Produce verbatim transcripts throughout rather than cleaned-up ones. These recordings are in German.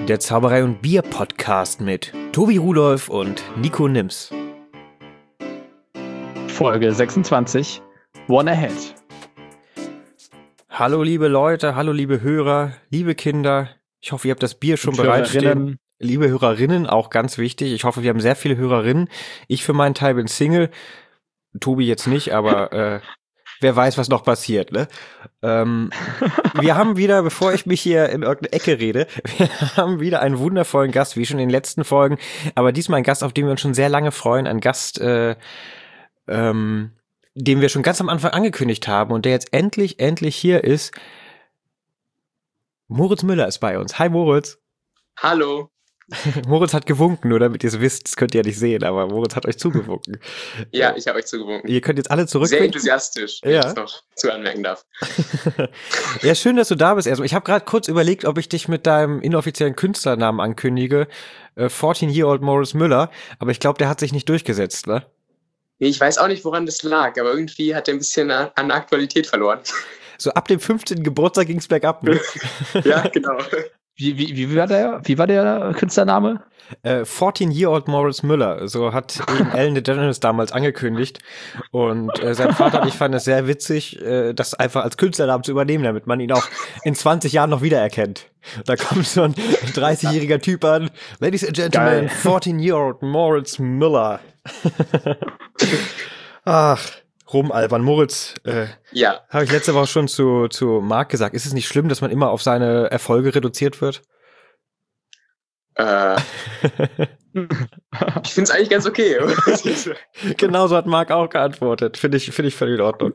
der Zauberei- und Bier-Podcast mit Tobi Rudolph und Nico Nims. Folge sechsundzwanzig, One Ahead. Hallo liebe Leute, hallo liebe Hörer, liebe Kinder. Ich hoffe, ihr habt das Bier schon bereitstehen. Liebe Hörerinnen, auch ganz wichtig. Ich hoffe, wir haben sehr viele Hörerinnen. Ich für meinen Teil bin Single. Tobi jetzt nicht, aber äh, wer weiß, was noch passiert, ne? Ähm, wir haben wieder, bevor ich mich hier in irgendeine Ecke rede, wir haben wieder einen wundervollen Gast, wie schon in den letzten Folgen, aber diesmal ein Gast, auf den wir uns schon sehr lange freuen, ein Gast, äh, ähm, den wir schon ganz am Anfang angekündigt haben und der jetzt endlich, endlich hier ist. Moritz Müller ist bei uns. Hi Moritz. Hallo. Moritz hat gewunken, nur damit ihr es wisst, das könnt ihr ja nicht sehen, aber Moritz hat euch zugewunken. Ja, ich habe euch zugewunken. Ihr könnt jetzt alle zurück. Sehr enthusiastisch, wenn ja. ich das noch zu anmerken darf. Ja, schön, dass du da bist. Also ich habe gerade kurz überlegt, ob ich dich mit deinem inoffiziellen Künstlernamen ankündige, äh, fourteen-year-old Moritz Müller, aber ich glaube, der hat sich nicht durchgesetzt, ne? Nee, ich weiß auch nicht, woran das lag, aber irgendwie hat er ein bisschen an, an Aktualität verloren. So ab dem fünfzehnten Geburtstag ging's bergab, ne? Ja, genau. Wie, wie, wie, war der, wie war der Künstlername? Äh, fourteen-year-old Moritz Müller, so hat ihn Ellen DeGeneres damals angekündigt. Und äh, sein Vater und ich fanden es sehr witzig, äh, das einfach als Künstlernamen zu übernehmen, damit man ihn auch in zwanzig Jahren noch wiedererkennt. Da kommt so ein dreißigjähriger Typ an. Ladies and Gentlemen, fourteen-year-old Moritz Müller. Ach, rumalbern. Moritz, äh, ja. habe ich letzte Woche schon zu, zu Marc gesagt. Ist es nicht schlimm, dass man immer auf seine Erfolge reduziert wird? Äh, ich finde es eigentlich ganz okay. Genauso hat Marc auch geantwortet. Finde ich, finde ich völlig in Ordnung.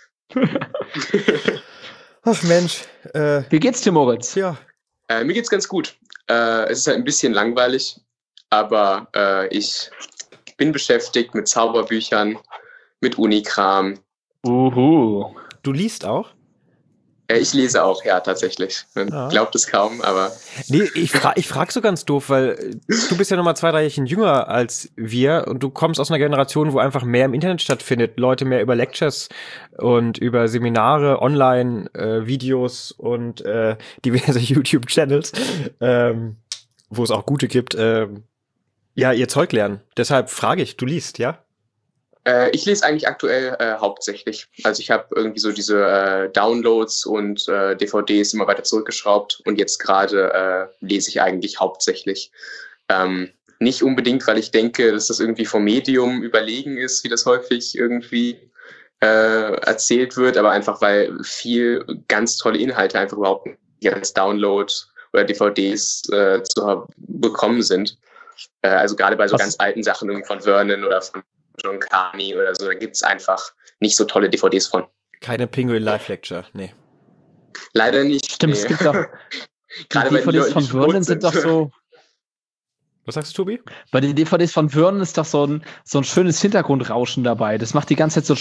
Ach Mensch. Äh, Wie geht's dir, Moritz? Ja. Äh, mir geht's ganz gut. Äh, es ist halt ein bisschen langweilig, aber äh, ich bin beschäftigt mit Zauberbüchern, mit Unikram. Uhu. Du liest auch? Äh, ich lese auch, ja, tatsächlich. Man ja. glaubt es kaum, aber... Nee, ich, fra- ich frage so ganz doof, weil du bist ja nochmal zwei, drei Jährchen jünger als wir und du kommst aus einer Generation, wo einfach mehr im Internet stattfindet. Leute mehr über Lectures und über Seminare, Online-Videos äh, und äh, diverse YouTube-Channels, ähm, wo es auch gute gibt, äh, ja, ihr Zeug lernen. Deshalb frage ich, du liest, ja? Äh, ich lese eigentlich aktuell äh, hauptsächlich. Also ich habe irgendwie so diese äh, Downloads und äh, D V Ds immer weiter zurückgeschraubt und jetzt gerade äh, lese ich eigentlich hauptsächlich. Ähm, nicht unbedingt, weil ich denke, dass das irgendwie vom Medium überlegen ist, wie das häufig irgendwie äh, erzählt wird, aber einfach, weil viel ganz tolle Inhalte einfach überhaupt nicht als Download oder D V Ds äh, zu bekommen sind. Äh, also gerade bei so Was? ganz alten Sachen irgendwie von Vernon oder von John Carney oder so, da gibt es einfach nicht so tolle D V Ds von. Keine Penguin Live Lecture, nee. Leider nicht. Stimmt, nee. es gibt doch. Gerade die D V Ds von Vernon sind doch so. Was sagst du, Tobi? Bei den D V Ds von Vernon ist doch so ein, so ein schönes Hintergrundrauschen dabei. Das macht die ganze Zeit so.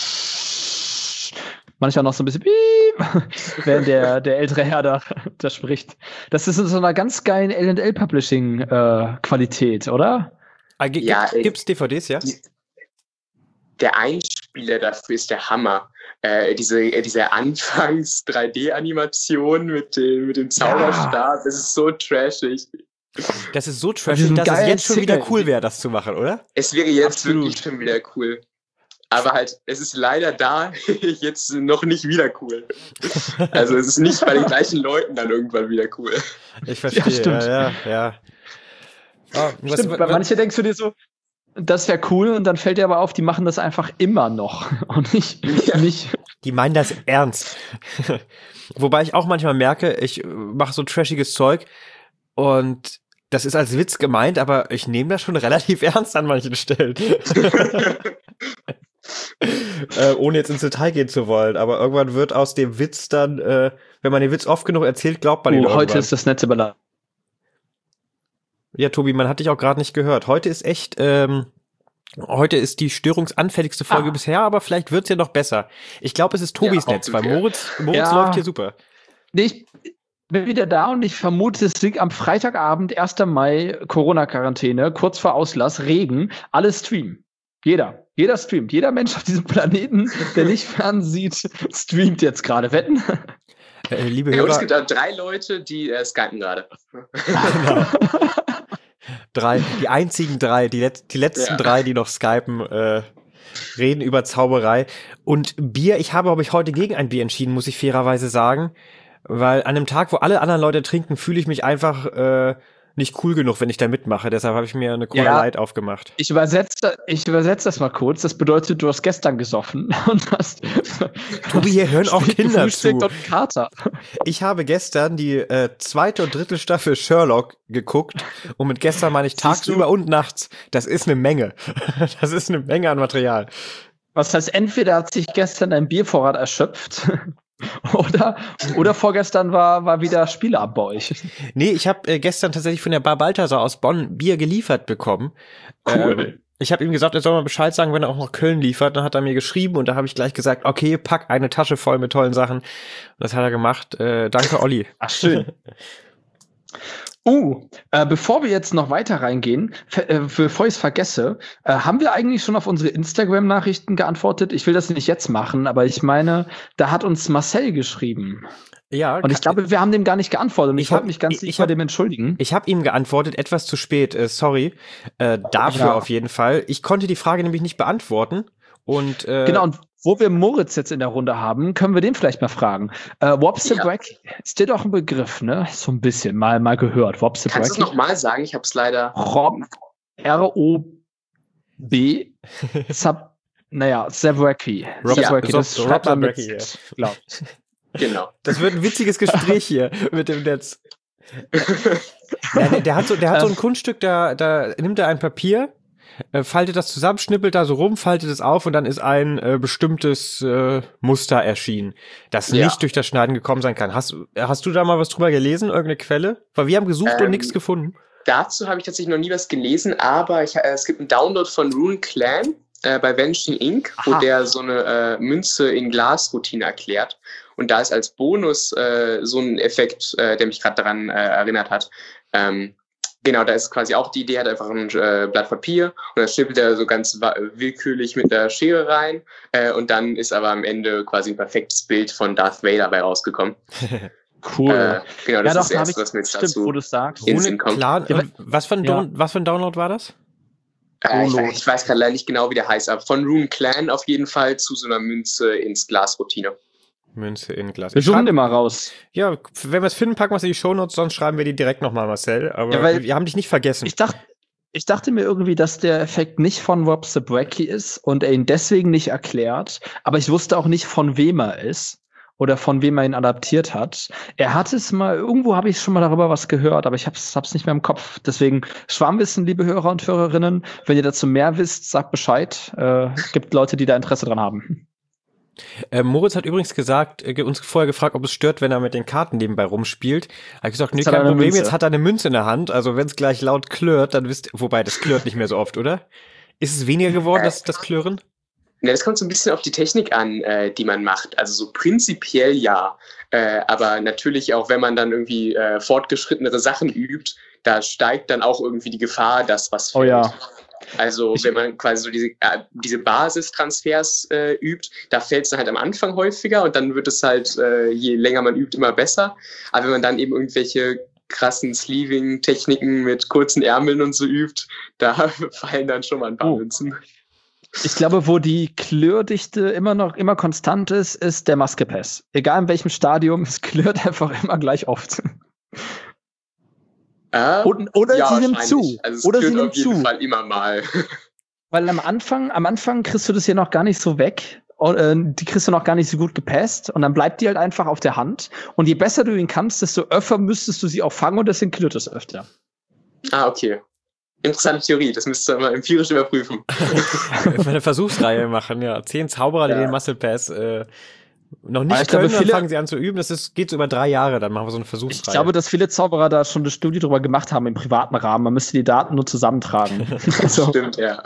Manchmal noch so ein bisschen piep, während der, der ältere Herr da, da spricht. Das ist in so einer ganz geilen L and L Publishing äh, Qualität, oder? Ah, g- ja, gibt, gibt's D V Ds, ja? Die, der Einspieler dafür ist der Hammer. Äh, diese, äh, diese Anfangs-drei D-Animation mit dem, mit dem Zauberstab, ja. Das ist so trashig. Das ist so trashig, dass es jetzt schon wieder cool wäre, das zu machen, oder? Es wäre jetzt Absolut. wirklich schon wieder cool. Aber halt, es ist leider da jetzt noch nicht wieder cool. Also es ist nicht bei den gleichen Leuten dann irgendwann wieder cool. Ich verstehe, ja, ja, ja. Oh, was, stimmt, was, bei manche denkst du dir so, das wäre cool und dann fällt dir aber auf, die machen das einfach immer noch und nicht, ja. nicht. Die meinen das ernst. Wobei ich auch manchmal merke, ich mache so trashiges Zeug und das ist als Witz gemeint, aber ich nehme das schon relativ ernst an manchen Stellen. äh, ohne jetzt ins Detail gehen zu wollen, aber irgendwann wird aus dem Witz dann, äh, wenn man den Witz oft genug erzählt, glaubt man ihn oh, irgendwann. Heute ist das nette Ballade. Ja, Tobi, man hat dich auch gerade nicht gehört. Heute ist echt, ähm, heute ist die störungsanfälligste Folge ah. bisher, aber vielleicht wird's ja noch besser. Ich glaube, es ist Tobis ja, Netz, weil Moritz, Moritz ja. läuft hier super. Nee, ich bin wieder da und ich vermute, es liegt am Freitagabend, ersten Mai, Corona-Quarantäne, kurz vor Auslass, Regen, alle streamen. Jeder. Jeder streamt. Jeder Mensch auf diesem Planeten, der nicht fernsieht, streamt jetzt gerade. Wetten? Äh, liebe ja, Hörer. Und es gibt auch drei Leute, die äh, skypen gerade. Genau. Drei, die einzigen drei, die, Let- die letzten ja. drei, die noch skypen, äh, reden über Zauberei. Und Bier, ich habe, glaube ich, heute gegen ein Bier entschieden, muss ich fairerweise sagen. Weil an einem Tag, wo alle anderen Leute trinken, fühle ich mich einfach äh, nicht cool genug, wenn ich da mitmache. Deshalb habe ich mir eine Cola ja, Light aufgemacht. Ich übersetze ich übersetz das mal kurz. Das bedeutet, du hast gestern gesoffen und hast Tobi, hier hören auch Kinder zu. Und Kater. Ich habe gestern die äh, zweite und dritte Staffel Sherlock geguckt und mit gestern meine ich tagsüber und nachts. Das ist eine Menge. Das ist eine Menge an Material. Was heißt, entweder hat sich gestern dein Biervorrat erschöpft oder, oder vorgestern war, war wieder Spieleabend bei euch. Nee, ich habe äh, gestern tatsächlich von der Bar Balthasar aus Bonn Bier geliefert bekommen. Cool. Ähm, ich habe ihm gesagt, er soll mal Bescheid sagen, wenn er auch noch Köln liefert. Dann hat er mir geschrieben und da habe ich gleich gesagt, okay, pack eine Tasche voll mit tollen Sachen. Und das hat er gemacht. Äh, danke, Olli. Ach, schön. Uh, äh, bevor wir jetzt noch weiter reingehen, f- äh, bevor ich es vergesse, äh, haben wir eigentlich schon auf unsere Instagram-Nachrichten geantwortet? Ich will das nicht jetzt machen, aber ich meine, da hat uns Marcel geschrieben. Ja. Und ich glaube, wir haben dem gar nicht geantwortet. Und ich, ich wollte mich ganz ich bei dem entschuldigen. Ich habe ihm geantwortet, etwas zu spät, äh, sorry. Äh, dafür ja. auf jeden Fall. Ich konnte die Frage nämlich nicht beantworten. Und, äh, genau, und wo wir Moritz jetzt in der Runde haben, können wir den vielleicht mal fragen. Äh, Wopsabreck ja. ist dir doch ein Begriff, ne? So ein bisschen, mal, mal gehört. Wopsabreck. Kannst du es nochmal sagen? Ich habe es leider... R O B Sub... Naja, Zabrecki. Zabrecki, das schreibt man mit, glaube ich. Genau. Das wird ein witziges Gespräch hier mit dem Netz. Ja, der, der hat so, der hat so ein Kunststück, da, da nimmt er ein Papier, äh, faltet das zusammen, schnippelt da so rum, faltet es auf und dann ist ein äh, bestimmtes äh, Muster erschienen, das ja. nicht durch das Schneiden gekommen sein kann. Hast, hast du da mal was drüber gelesen, irgendeine Quelle? Weil wir haben gesucht ähm, und nichts gefunden. Dazu habe ich tatsächlich noch nie was gelesen, aber ich, äh, es gibt einen Download von Rune Clan äh, bei Vanishing Ink, Aha. wo der so eine äh, Münze in Glas-Routine erklärt. Und da ist als Bonus äh, so ein Effekt, äh, der mich gerade daran äh, erinnert hat. Ähm, genau, da ist quasi auch die Idee, hat einfach ein äh, Blatt Papier und das schnippelt er so ganz willkürlich mit der Schere rein. Äh, und dann ist aber am Ende quasi ein perfektes Bild von Darth Vader dabei rausgekommen. Cool. Äh, genau, das ja, ist doch, das Erste, was mir jetzt stimmt, dazu wo du sagst. in Sinn kommt. Klar, ja, was, für ein ja. was für ein Download war das? Äh, ich, ich weiß gerade leider nicht genau, wie der heißt, aber von Rune Clan auf jeden Fall zu so einer Münze ins Glas-Routine. Münze in Glas. Wir suchen immer raus. Ja, wenn wir es finden, packen wir es in die Shownotes, sonst schreiben wir die direkt nochmal, Marcel. Aber ja, weil wir haben dich nicht vergessen. Ich dachte, ich dachte mir irgendwie, dass der Effekt nicht von Rob Zabrecki ist und er ihn deswegen nicht erklärt. Aber ich wusste auch nicht, von wem er ist oder von wem er ihn adaptiert hat. Er hat es mal, irgendwo habe ich schon mal darüber was gehört, aber ich hab's, hab's nicht mehr im Kopf. Deswegen Schwarmwissen, liebe Hörer und Hörerinnen. Wenn ihr dazu mehr wisst, sagt Bescheid. Äh, gibt Leute, die da Interesse dran haben. Äh, Moritz hat übrigens gesagt, äh, uns vorher gefragt, ob es stört, wenn er mit den Karten nebenbei rumspielt. Hat gesagt, nee, kein Problem, Münze. Jetzt hat er eine Münze in der Hand, also wenn es gleich laut klirrt, dann wisst ihr, wobei, das klirrt nicht mehr so oft, oder? Ist es weniger geworden, das, das Klirren? Ja, das kommt so ein bisschen auf die Technik an, äh, die man macht. Also so prinzipiell ja, äh, aber natürlich auch, wenn man dann irgendwie äh, fortgeschrittenere Sachen übt, da steigt dann auch irgendwie die Gefahr, dass was fällt. Oh ja. Also wenn man quasi so diese, äh, diese Basistransfers äh, übt, da fällt es dann halt am Anfang häufiger und dann wird es halt, äh, je länger man übt, immer besser. Aber wenn man dann eben irgendwelche krassen Sleeving-Techniken mit kurzen Ärmeln und so übt, da fallen dann schon mal ein paar oh. Münzen. Ich glaube, wo die Klirrdichte immer noch immer konstant ist, ist der Maskepass. Egal in welchem Stadium, es klirrt einfach immer gleich oft. Äh, oder oder ja, sie nimmt zu. Also es oder sie nimmt nimmt auf jeden zu. Fall immer mal. Weil am Anfang, am Anfang kriegst du das ja noch gar nicht so weg. Und, äh, die kriegst du noch gar nicht so gut gepasst. Und dann bleibt die halt einfach auf der Hand. Und je besser du ihn kannst, desto öfter müsstest du sie auch fangen und deswegen klirrt es öfter. Ah, okay. Interessante Theorie, das müsst ihr mal empirisch überprüfen. Eine Versuchsreihe machen, ja. Zehn Zauberer, die ja. den Muscle Pass äh, noch nicht ich können, glaube, viele, dann fangen sie an zu üben. Das ist, geht so über drei Jahre, dann machen wir so eine Versuchsreihe. Ich glaube, dass viele Zauberer da schon eine Studie drüber gemacht haben im privaten Rahmen. Man müsste die Daten nur zusammentragen. Also. Stimmt, ja.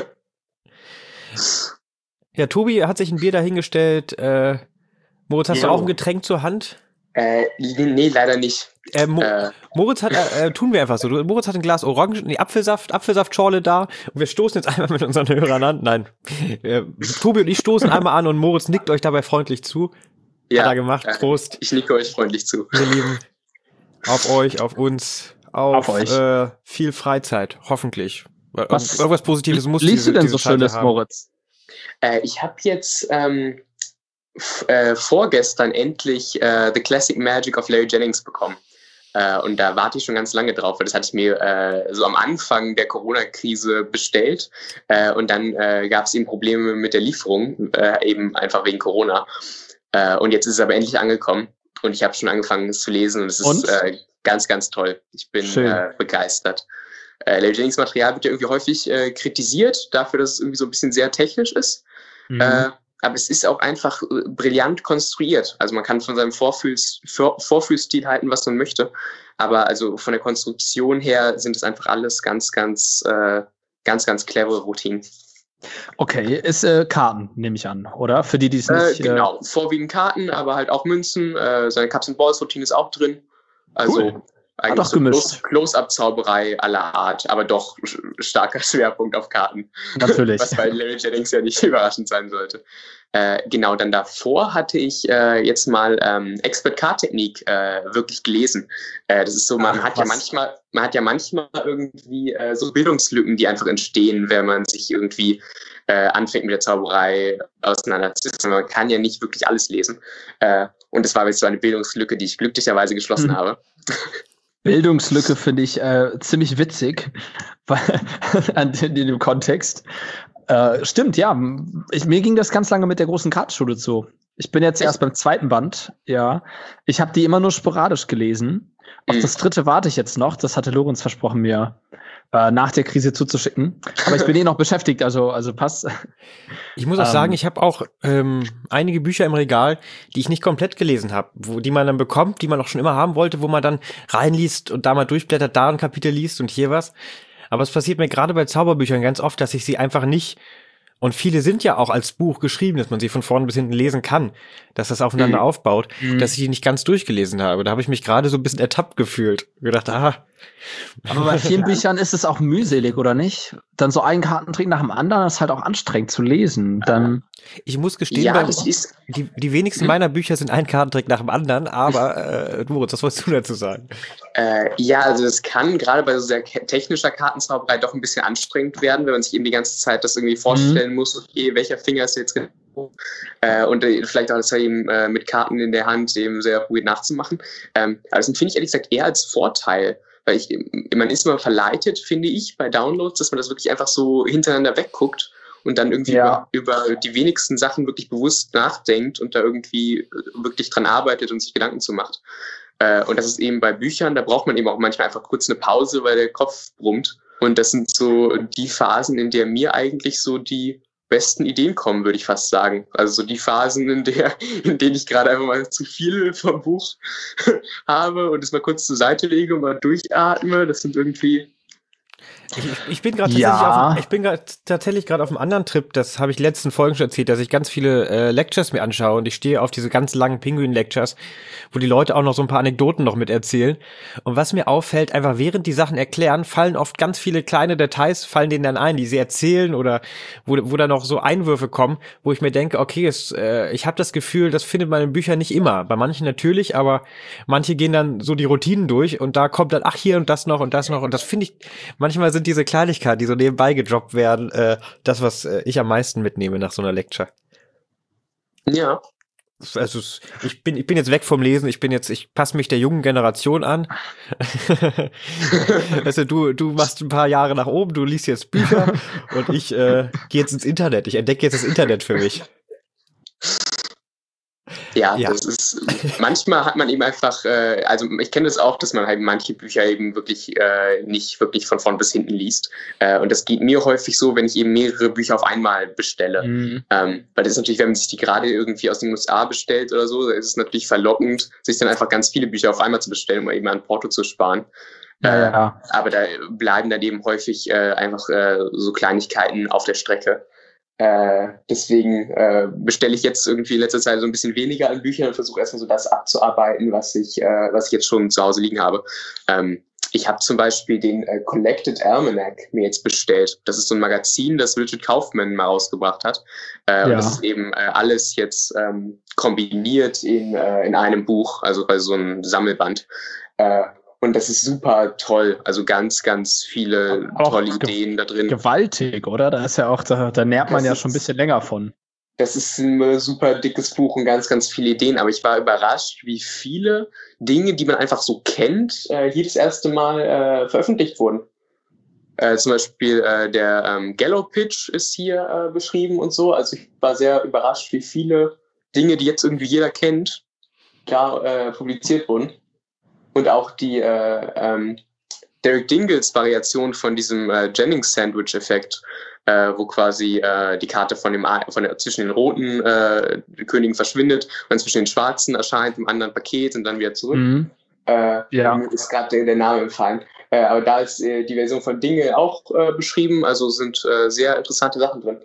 Ja, Tobi hat sich ein Bier dahingestellt. Äh, Moritz, hast jo. du auch ein Getränk zur Hand? Äh, nee, leider nicht. Äh, Mo- äh. Moritz hat, äh, tun wir einfach so. Moritz hat ein Glas Orangen, nee, Apfelsaft, Apfelsaftschorle da und wir stoßen jetzt einmal mit unseren Hörern an. Nein, äh, Tobi und ich stoßen einmal an und Moritz nickt euch dabei freundlich zu. Ja, hat er gemacht. Prost. Ich nicke euch freundlich zu. Ihr Lieben, auf euch, auf uns, auf, auf euch. Äh, viel Freizeit, hoffentlich. Was, Irgendwas Positives muss liest diese, du denn diese so Schönes, haben. Moritz? Äh, ich habe jetzt ähm, f- äh, vorgestern endlich äh, The Classic Magic of Larry Jennings bekommen. Äh, und da warte ich schon ganz lange drauf, weil das hatte ich mir äh, so am Anfang der Corona-Krise bestellt. Äh, und dann äh, gab es eben Probleme mit der Lieferung, äh, eben einfach wegen Corona. Äh, und jetzt ist es aber endlich angekommen. Und ich habe schon angefangen, es zu lesen. Und es ist äh, ganz, ganz toll. Ich bin äh, begeistert. Äh, Larry Jennings Material wird ja irgendwie häufig äh, kritisiert, dafür, dass es irgendwie so ein bisschen sehr technisch ist. Mhm. Äh, aber es ist auch einfach äh, brillant konstruiert. Also man kann von seinem Vorfühls- Vor- Vorfühlstil halten, was man möchte. Aber also von der Konstruktion her sind es einfach alles ganz, ganz, äh, ganz, ganz clevere Routinen. Okay, ist äh, Karten, nehme ich an, oder? Für die, die es nicht... Äh, genau, äh, vorwiegend Karten, aber halt auch Münzen. Äh, seine Cups-and-Balls-Routine ist auch drin. Also cool. Eigentlich so Close- Close-Up-Zauberei aller Art, aber doch starker Schwerpunkt auf Karten. Natürlich. Was bei Larry Jennings ja nicht überraschend sein sollte. Äh, genau, dann davor hatte ich äh, jetzt mal ähm, Expert-Card-Technik äh, wirklich gelesen. Äh, das ist so, man Ach, hat was? ja manchmal, man hat ja manchmal irgendwie äh, so Bildungslücken, die einfach entstehen, wenn man sich irgendwie äh, anfängt mit der Zauberei auseinanderzusetzen. Man kann ja nicht wirklich alles lesen. Äh, und das war jetzt so eine Bildungslücke, die ich glücklicherweise geschlossen hm. habe. Bildungslücke finde ich äh, ziemlich witzig weil, in dem Kontext. Äh, stimmt, ja. Ich, mir ging das ganz lange mit der großen Kartenschule zu. Ich bin jetzt Echt? erst beim zweiten Band, ja. Ich habe die immer nur sporadisch gelesen. Auf mhm. das dritte warte ich jetzt noch. Das hatte Lorenz versprochen, mir äh, nach der Krise zuzuschicken. Aber ich bin eh noch beschäftigt, also, also passt. Ich muss auch ähm, sagen, ich habe auch ähm, einige Bücher im Regal, die ich nicht komplett gelesen habe, wo die man dann bekommt, die man auch schon immer haben wollte, wo man dann reinliest und da mal durchblättert, da ein Kapitel liest und hier was. Aber es passiert mir gerade bei Zauberbüchern ganz oft, dass ich sie einfach nicht, und viele sind ja auch als Buch geschrieben, dass man sie von vorne bis hinten lesen kann, dass das aufeinander mhm. aufbaut, mhm. dass ich die nicht ganz durchgelesen habe. Da habe ich mich gerade so ein bisschen ertappt gefühlt. Gedacht, ah. Aber bei vielen Büchern ist es auch mühselig, oder nicht? Dann so einen Kartentrick nach dem anderen ist halt auch anstrengend zu lesen. Dann ich muss gestehen, ja, beim, das ist die, die wenigsten hm? meiner Bücher sind ein Kartentrick nach dem anderen, aber äh, Moritz, was wolltest du dazu sagen? Äh, ja, also das kann gerade bei so sehr technischer Kartenzauberei doch ein bisschen anstrengend werden, wenn man sich eben die ganze Zeit das irgendwie vorstellen mhm. muss, okay, welcher Finger ist jetzt genau äh, und äh, vielleicht auch das eben äh, mit Karten in der Hand eben sehr gut nachzumachen. Ähm, also das finde ich ehrlich gesagt eher als Vorteil, weil ich, man ist immer verleitet, finde ich, bei Downloads, dass man das wirklich einfach so hintereinander wegguckt und dann irgendwie ja. über, über die wenigsten Sachen wirklich bewusst nachdenkt und da irgendwie wirklich dran arbeitet und sich Gedanken zu macht. Äh, und das ist eben bei Büchern, da braucht man eben auch manchmal einfach kurz eine Pause, weil der Kopf brummt. Und das sind so die Phasen, in der mir eigentlich so die besten Ideen kommen, würde ich fast sagen. Also so die Phasen, in der, in denen ich gerade einfach mal zu viel vom Buch habe und es mal kurz zur Seite lege und mal durchatme. Das sind irgendwie Ich, ich bin gerade ja. tatsächlich, auf, ich bin grad tatsächlich gerade auf einem anderen Trip, das habe ich letzten Folgen schon erzählt, dass ich ganz viele äh, Lectures mir anschaue und ich stehe auf diese ganz langen Pinguin-Lectures, wo die Leute auch noch so ein paar Anekdoten noch mit erzählen. Und was mir auffällt, einfach während die Sachen erklären, fallen oft ganz viele kleine Details, fallen denen dann ein, die sie erzählen oder wo, wo da noch so Einwürfe kommen, wo ich mir denke, okay, es, äh, ich habe das Gefühl, das findet man in Büchern nicht immer. Bei manchen natürlich, aber manche gehen dann so die Routinen durch und da kommt dann, ach hier und das noch und das noch und das finde ich, manchmal sind diese Kleinigkeiten, die so nebenbei gedroppt werden, äh, das, was äh, ich am meisten mitnehme nach so einer Lecture. Ja. Also ich bin ich bin jetzt weg vom Lesen, ich bin jetzt, ich passe mich der jungen Generation an. Also du du machst ein paar Jahre nach oben, du liest jetzt Bücher und ich äh, gehe jetzt ins Internet. Ich entdecke jetzt das Internet für mich. Ja, ja, das ist, manchmal hat man eben einfach, äh, also ich kenne das auch, dass man halt manche Bücher eben wirklich äh, nicht wirklich von vorn bis hinten liest. Äh, und das geht mir häufig so, wenn ich eben mehrere Bücher auf einmal bestelle. Mhm. Ähm, weil das ist natürlich, wenn man sich die gerade irgendwie aus den U S A bestellt oder so, ist es natürlich verlockend, sich dann einfach ganz viele Bücher auf einmal zu bestellen, um eben an Porto zu sparen. Ja, äh, ja. Aber da bleiben dann eben häufig äh, einfach äh, so Kleinigkeiten auf der Strecke. Äh, deswegen äh, bestelle ich jetzt irgendwie in letzter Zeit so ein bisschen weniger an Büchern und versuche erstmal so das abzuarbeiten, was ich, äh, was ich jetzt schon zu Hause liegen habe. Ähm, ich habe zum Beispiel den äh, Collected Almanac mir jetzt bestellt. Das ist so ein Magazin, das Richard Kaufman mal rausgebracht hat. Äh, ja. Und das ist eben äh, alles jetzt ähm, kombiniert in, äh, in einem Buch, also bei so einem Sammelband. Äh, und das ist super toll. Also ganz, ganz viele auch tolle Ideen da drin. Gewaltig, oder? Da ist ja auch, da, da nährt man das ja schon ein bisschen länger von. Das ist ein super dickes Buch und ganz, ganz viele Ideen. Aber ich war überrascht, wie viele Dinge, die man einfach so kennt, äh, hier das erste Mal äh, veröffentlicht wurden. Äh, zum Beispiel äh, der ähm, Gallo-Pitch ist hier äh, beschrieben und so. Also ich war sehr überrascht, wie viele Dinge, die jetzt irgendwie jeder kennt, da äh, publiziert wurden. Und auch die äh, ähm, Derek Dingles Variation von diesem äh, Jennings-Sandwich-Effekt, äh, wo quasi äh, die Karte von dem von der, zwischen den roten äh, Königen verschwindet und dann zwischen den schwarzen erscheint im anderen Paket und dann wieder zurück. Mhm. Äh, ja. Ist gerade der, der Name entfallen. Äh, aber da ist äh, die Version von Dingle auch äh, beschrieben, also sind äh, sehr interessante Sachen drin.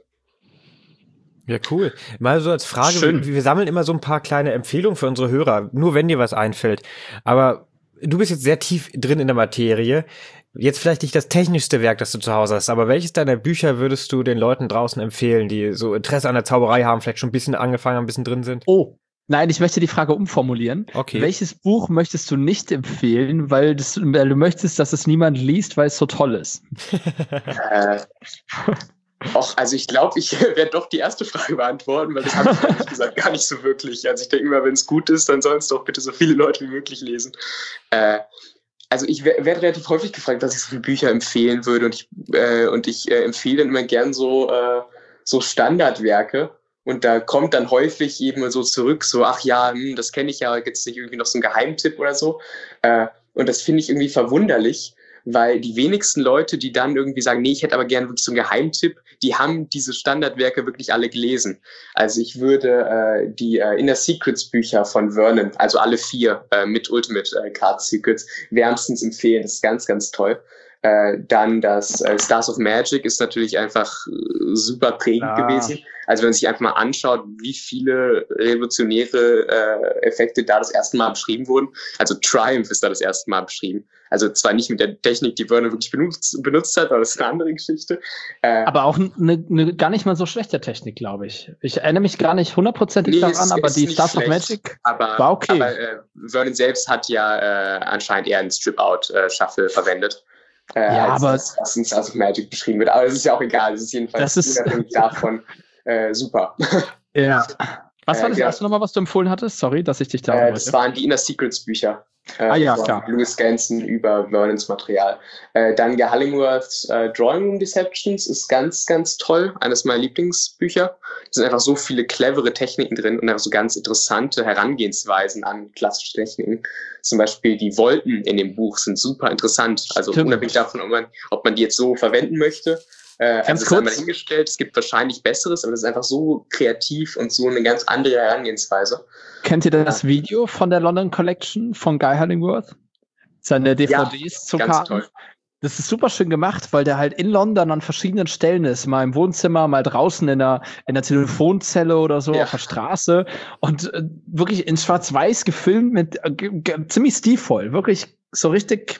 Ja, cool. Mal so als Frage, wir, wir sammeln immer so ein paar kleine Empfehlungen für unsere Hörer, nur wenn dir was einfällt. Aber du bist jetzt sehr tief drin in der Materie. Jetzt vielleicht nicht das technischste Werk, das du zu Hause hast, aber welches deiner Bücher würdest du den Leuten draußen empfehlen, die so Interesse an der Zauberei haben, vielleicht schon ein bisschen angefangen haben, ein bisschen drin sind? Oh, nein, ich möchte die Frage umformulieren. Okay. Welches Buch möchtest du nicht empfehlen, weil, das, weil du möchtest, dass es niemand liest, weil es so toll ist? äh, Och, also ich glaube, ich werde doch die erste Frage beantworten, weil das habe ich ehrlich gesagt gar nicht so wirklich. Also ich denke immer, wenn es gut ist, dann sollen es doch bitte so viele Leute wie möglich lesen. Äh, Also ich werde relativ häufig gefragt, dass ich so viele Bücher empfehlen würde und ich, äh, und ich äh, empfehle dann immer gern so, äh, so Standardwerke und da kommt dann häufig eben so zurück, so ach ja, hm, das kenne ich ja, gibt's nicht irgendwie noch so einen Geheimtipp oder so äh, und das finde ich irgendwie verwunderlich, weil die wenigsten Leute, die dann irgendwie sagen, nee, ich hätte aber gerne wirklich so einen Geheimtipp, die haben diese Standardwerke wirklich alle gelesen. Also ich würde äh, die äh, Inner Secrets Bücher von Vernon, also alle vier äh, mit Ultimate äh, Card Secrets, wärmstens empfehlen. Das ist ganz, ganz toll. Äh, dann das äh, Stars of Magic ist natürlich einfach äh, super prägend ah. gewesen. Also wenn man sich einfach mal anschaut, wie viele revolutionäre äh, Effekte da das erste Mal beschrieben wurden. Also Triumph ist da das erste Mal beschrieben. Also zwar nicht mit der Technik, die Vernon wirklich benutzt, benutzt hat, aber das ist eine andere Geschichte. Äh, aber auch eine ne, gar nicht mal so schlechte Technik, glaube ich. Ich erinnere mich gar nicht hundertprozentig nee, daran, ist, aber ist die Stars of Magic aber, war okay. Aber äh, Vernon selbst hat ja äh, anscheinend eher einen Strip-Out-Shuffle äh, verwendet. Äh, ja, als, aber als, was in Stars of Magic beschrieben wird. Aber das ist ja auch egal. Das ist jedenfalls das ist unabhängig davon äh, super. Ja. Was war das äh, erste ja. nochmal, was du empfohlen hattest? Sorry, dass ich dich da. Äh, das waren die Inner Secrets Bücher. Äh, ah ja, klar. Louis Ganson über Vernons Material. Äh, dann Hallingworths äh, Drawing Room Deceptions ist ganz, ganz toll. Eines meiner Lieblingsbücher. Da sind einfach so viele clevere Techniken drin und einfach so ganz interessante Herangehensweisen an klassische Techniken. Zum Beispiel die Wolken in dem Buch sind super interessant. Also Stimmt. unabhängig davon, ob man, ob man die jetzt so verwenden möchte. Äh, also es ist einmal hingestellt, es gibt wahrscheinlich Besseres, aber das ist einfach so kreativ und so eine ganz andere Herangehensweise. Kennt ihr das Video von der London Collection von Guy Hallingworth? Seine D V Ds ja, zu ganz Karten? Toll. Das ist super schön gemacht, weil der halt in London an verschiedenen Stellen ist. Mal im Wohnzimmer, mal draußen in der, in der Telefonzelle oder so ja. auf der Straße. Und äh, wirklich in Schwarz-Weiß gefilmt mit äh, g- ziemlich stilvoll. Wirklich so richtig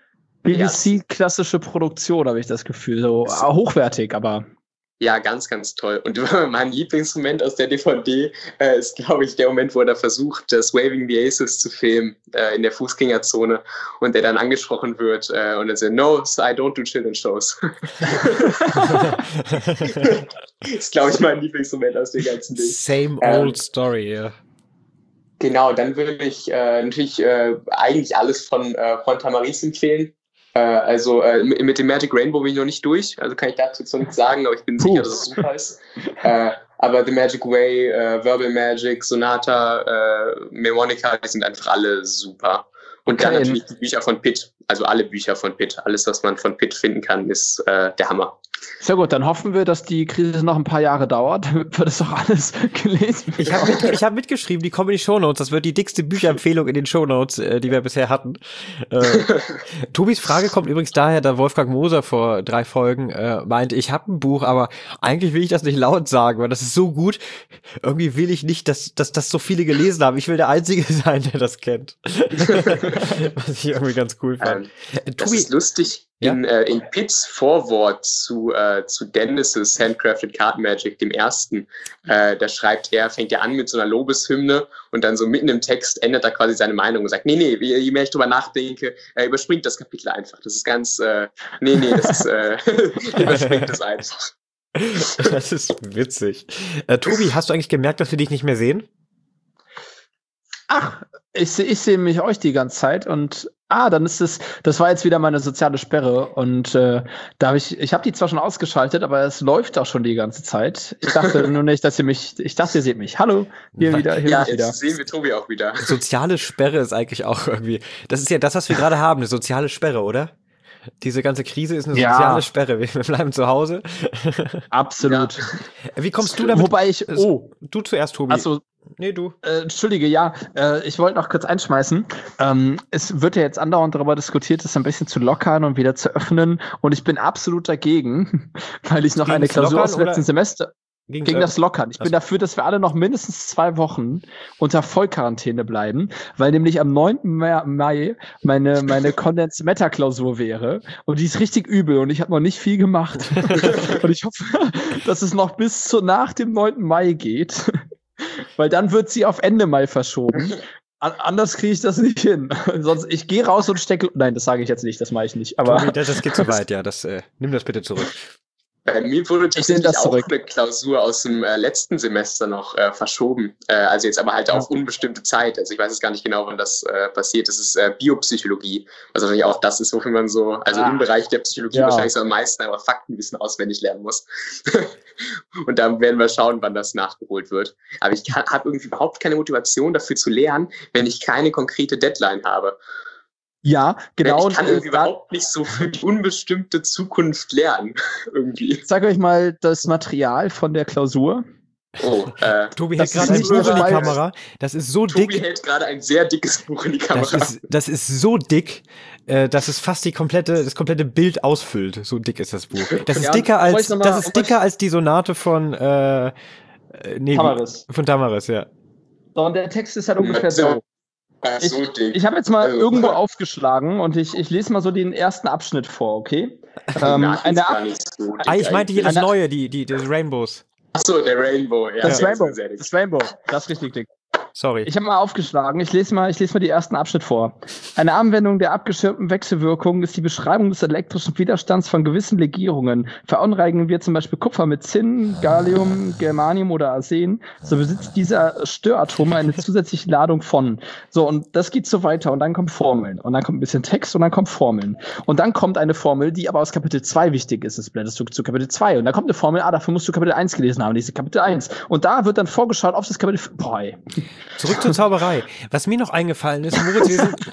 B B C-klassische Produktion, habe ich das Gefühl. So äh, hochwertig, aber... Ja, ganz, ganz toll. Und mein Lieblingsmoment aus der D V D äh, ist, glaube ich, der Moment, wo er da versucht, das Waving the Aces zu filmen äh, in der Fußgängerzone und der dann angesprochen wird äh, und er sagt, no, I don't do children's shows. Das ist, glaube ich, mein Lieblingsmoment aus der ganzen Ding. Same ähm, old story, ja. Yeah. Genau, dann würde ich äh, natürlich äh, eigentlich alles von, äh, von Tamaris empfehlen. Äh, also äh, mit, mit dem Magic Rainbow bin ich noch nicht durch, also kann ich dazu jetzt noch nichts sagen, aber ich bin Puh. sicher, dass es super ist. äh, aber The Magic Way, äh, Verbal Magic, Sonata, äh, Mnemonica, die sind einfach alle super. Und okay. dann natürlich die Bücher von Pitt, also alle Bücher von Pitt. Alles, was man von Pitt finden kann, ist äh, der Hammer. Sehr gut, dann hoffen wir, dass die Krise noch ein paar Jahre dauert, damit wir das auch alles gelesen. Ich habe mit, ich hab mitgeschrieben, die kommen in die Shownotes. Das wird die dickste Bücherempfehlung in den Shownotes, äh, die wir bisher hatten. Äh, Tobis Frage kommt übrigens daher, da Wolfgang Moser vor drei Folgen äh, meinte, ich habe ein Buch, aber eigentlich will ich das nicht laut sagen, weil das ist so gut. Irgendwie will ich nicht, dass, dass das so viele gelesen haben. Ich will der Einzige sein, der das kennt. Was ich irgendwie ganz cool fand. Ähm, äh, das Tobi, ist lustig. In, ja? äh, in Pitts Vorwort zu, äh, zu Dennis' Handcrafted Card Magic, dem ersten, äh, da schreibt er, fängt er an mit so einer Lobeshymne und dann so mitten im Text ändert er quasi seine Meinung und sagt, nee, nee, je mehr ich drüber nachdenke, äh, überspringt das Kapitel einfach. Das ist ganz, äh, nee, nee, das ist, äh, überspringt das einfach. Das ist witzig. Äh, Tobi, hast du eigentlich gemerkt, dass wir dich nicht mehr sehen? Ach, ich, ich sehe mich euch die ganze Zeit und ah, dann ist es, das war jetzt wieder meine soziale Sperre und äh, da habe ich, ich habe die zwar schon ausgeschaltet, aber es läuft auch schon die ganze Zeit. Ich dachte nur nicht, dass ihr mich, ich dachte, ihr seht mich. Hallo, hier wieder, hier ja, wieder. Jetzt sehen wir Tobi auch wieder. Soziale Sperre ist eigentlich auch irgendwie, das ist ja das, was wir gerade haben, eine soziale Sperre, oder? Diese ganze Krise ist eine ja. soziale Sperre. Wir bleiben zu Hause. Absolut. Ja. Wie kommst du damit? Wobei ich, oh. Du zuerst, Tobi. Also, nee, du. Äh, Entschuldige, ja. Äh, ich wollte noch kurz einschmeißen. Ähm, es wird ja jetzt andauernd darüber diskutiert, das ein bisschen zu lockern und wieder zu öffnen. Und ich bin absolut dagegen, weil ich noch Gegen eine Klausur aus dem letzten Semester... Gegen, gegen das Lockern. Ich bin dafür, dass wir alle noch mindestens zwei Wochen unter Vollquarantäne bleiben, weil nämlich am neunten Mai meine, meine Condensed Matter Klausur wäre und die ist richtig übel und ich habe noch nicht viel gemacht. Und ich hoffe, dass es noch bis zu nach dem neunten Mai geht, weil dann wird sie auf Ende Mai verschoben. An- anders kriege ich das nicht hin. Sonst, ich gehe raus und stecke... Nein, das sage ich jetzt nicht, das mache ich nicht. Aber Tobi, das, das geht zu weit, ja. Das, äh, nimm das bitte zurück. Bei mir wurde tatsächlich auch eine Klausur aus dem äh, letzten Semester noch äh, verschoben. Äh, also jetzt aber halt ja. auf unbestimmte Zeit. Also ich weiß jetzt gar nicht genau, wann das äh, passiert. Das ist äh, Biopsychologie. Was wahrscheinlich auch das ist, wofür man so, also ah. im Bereich der Psychologie ja. wahrscheinlich so am meisten einfach Faktenwissen auswendig lernen muss. Und dann werden wir schauen, wann das nachgeholt wird. Aber ich habe irgendwie überhaupt keine Motivation dafür zu lernen, wenn ich keine konkrete Deadline habe. Ja, genau. Ich kann irgendwie äh, überhaupt nicht so für die unbestimmte Zukunft lernen. Irgendwie. Ich zeige euch mal das Material von der Klausur. Oh, äh, Tobi hält gerade ein Buch in die Kamera. Das ist so Tobi dick. Tobi hält gerade ein sehr dickes Buch in die Kamera. Das ist, das ist so dick, äh, dass es fast die komplette, das komplette Bild ausfüllt. So dick ist das Buch. Das ist ja, dicker als, mal, das ist dicker als die Sonate von, äh, nee, Tamaris. Von Tamaris, ja. So, und der Text ist halt ungefähr so. Ich, so ich habe jetzt mal also. irgendwo aufgeschlagen und ich, ich lese mal so den ersten Abschnitt vor, okay? ähm, Na, eine Ab- so ah, ich meinte hier das eine Neue, die, die, des Rainbows. Achso, der Rainbow, ja. Das Rainbow, das Rainbow, das ist richtig dick. Sorry. Ich habe mal aufgeschlagen. Ich lese mal, ich lese mal die ersten Abschnitt vor. Eine Anwendung der abgeschirmten Wechselwirkung ist die Beschreibung des elektrischen Widerstands von gewissen Legierungen. Verunreinigen wir zum Beispiel Kupfer mit Zinn, Gallium, Germanium oder Arsen, so besitzt dieser Störatom eine zusätzliche Ladung von. So, und das geht so weiter. Und dann kommen Formeln. Und dann kommt ein bisschen Text und dann kommen Formeln. Und dann kommt eine Formel, die aber aus Kapitel zwei wichtig ist. Das blätterst du zu Kapitel zwei. Und dann kommt eine Formel, ah, dafür musst du Kapitel eins gelesen haben. Diese Kapitel eins. Und da wird dann vorgeschaut auf das Kapitel... Boah, ey. Zurück zur Zauberei. Was mir noch eingefallen ist, Moritz, wir sind...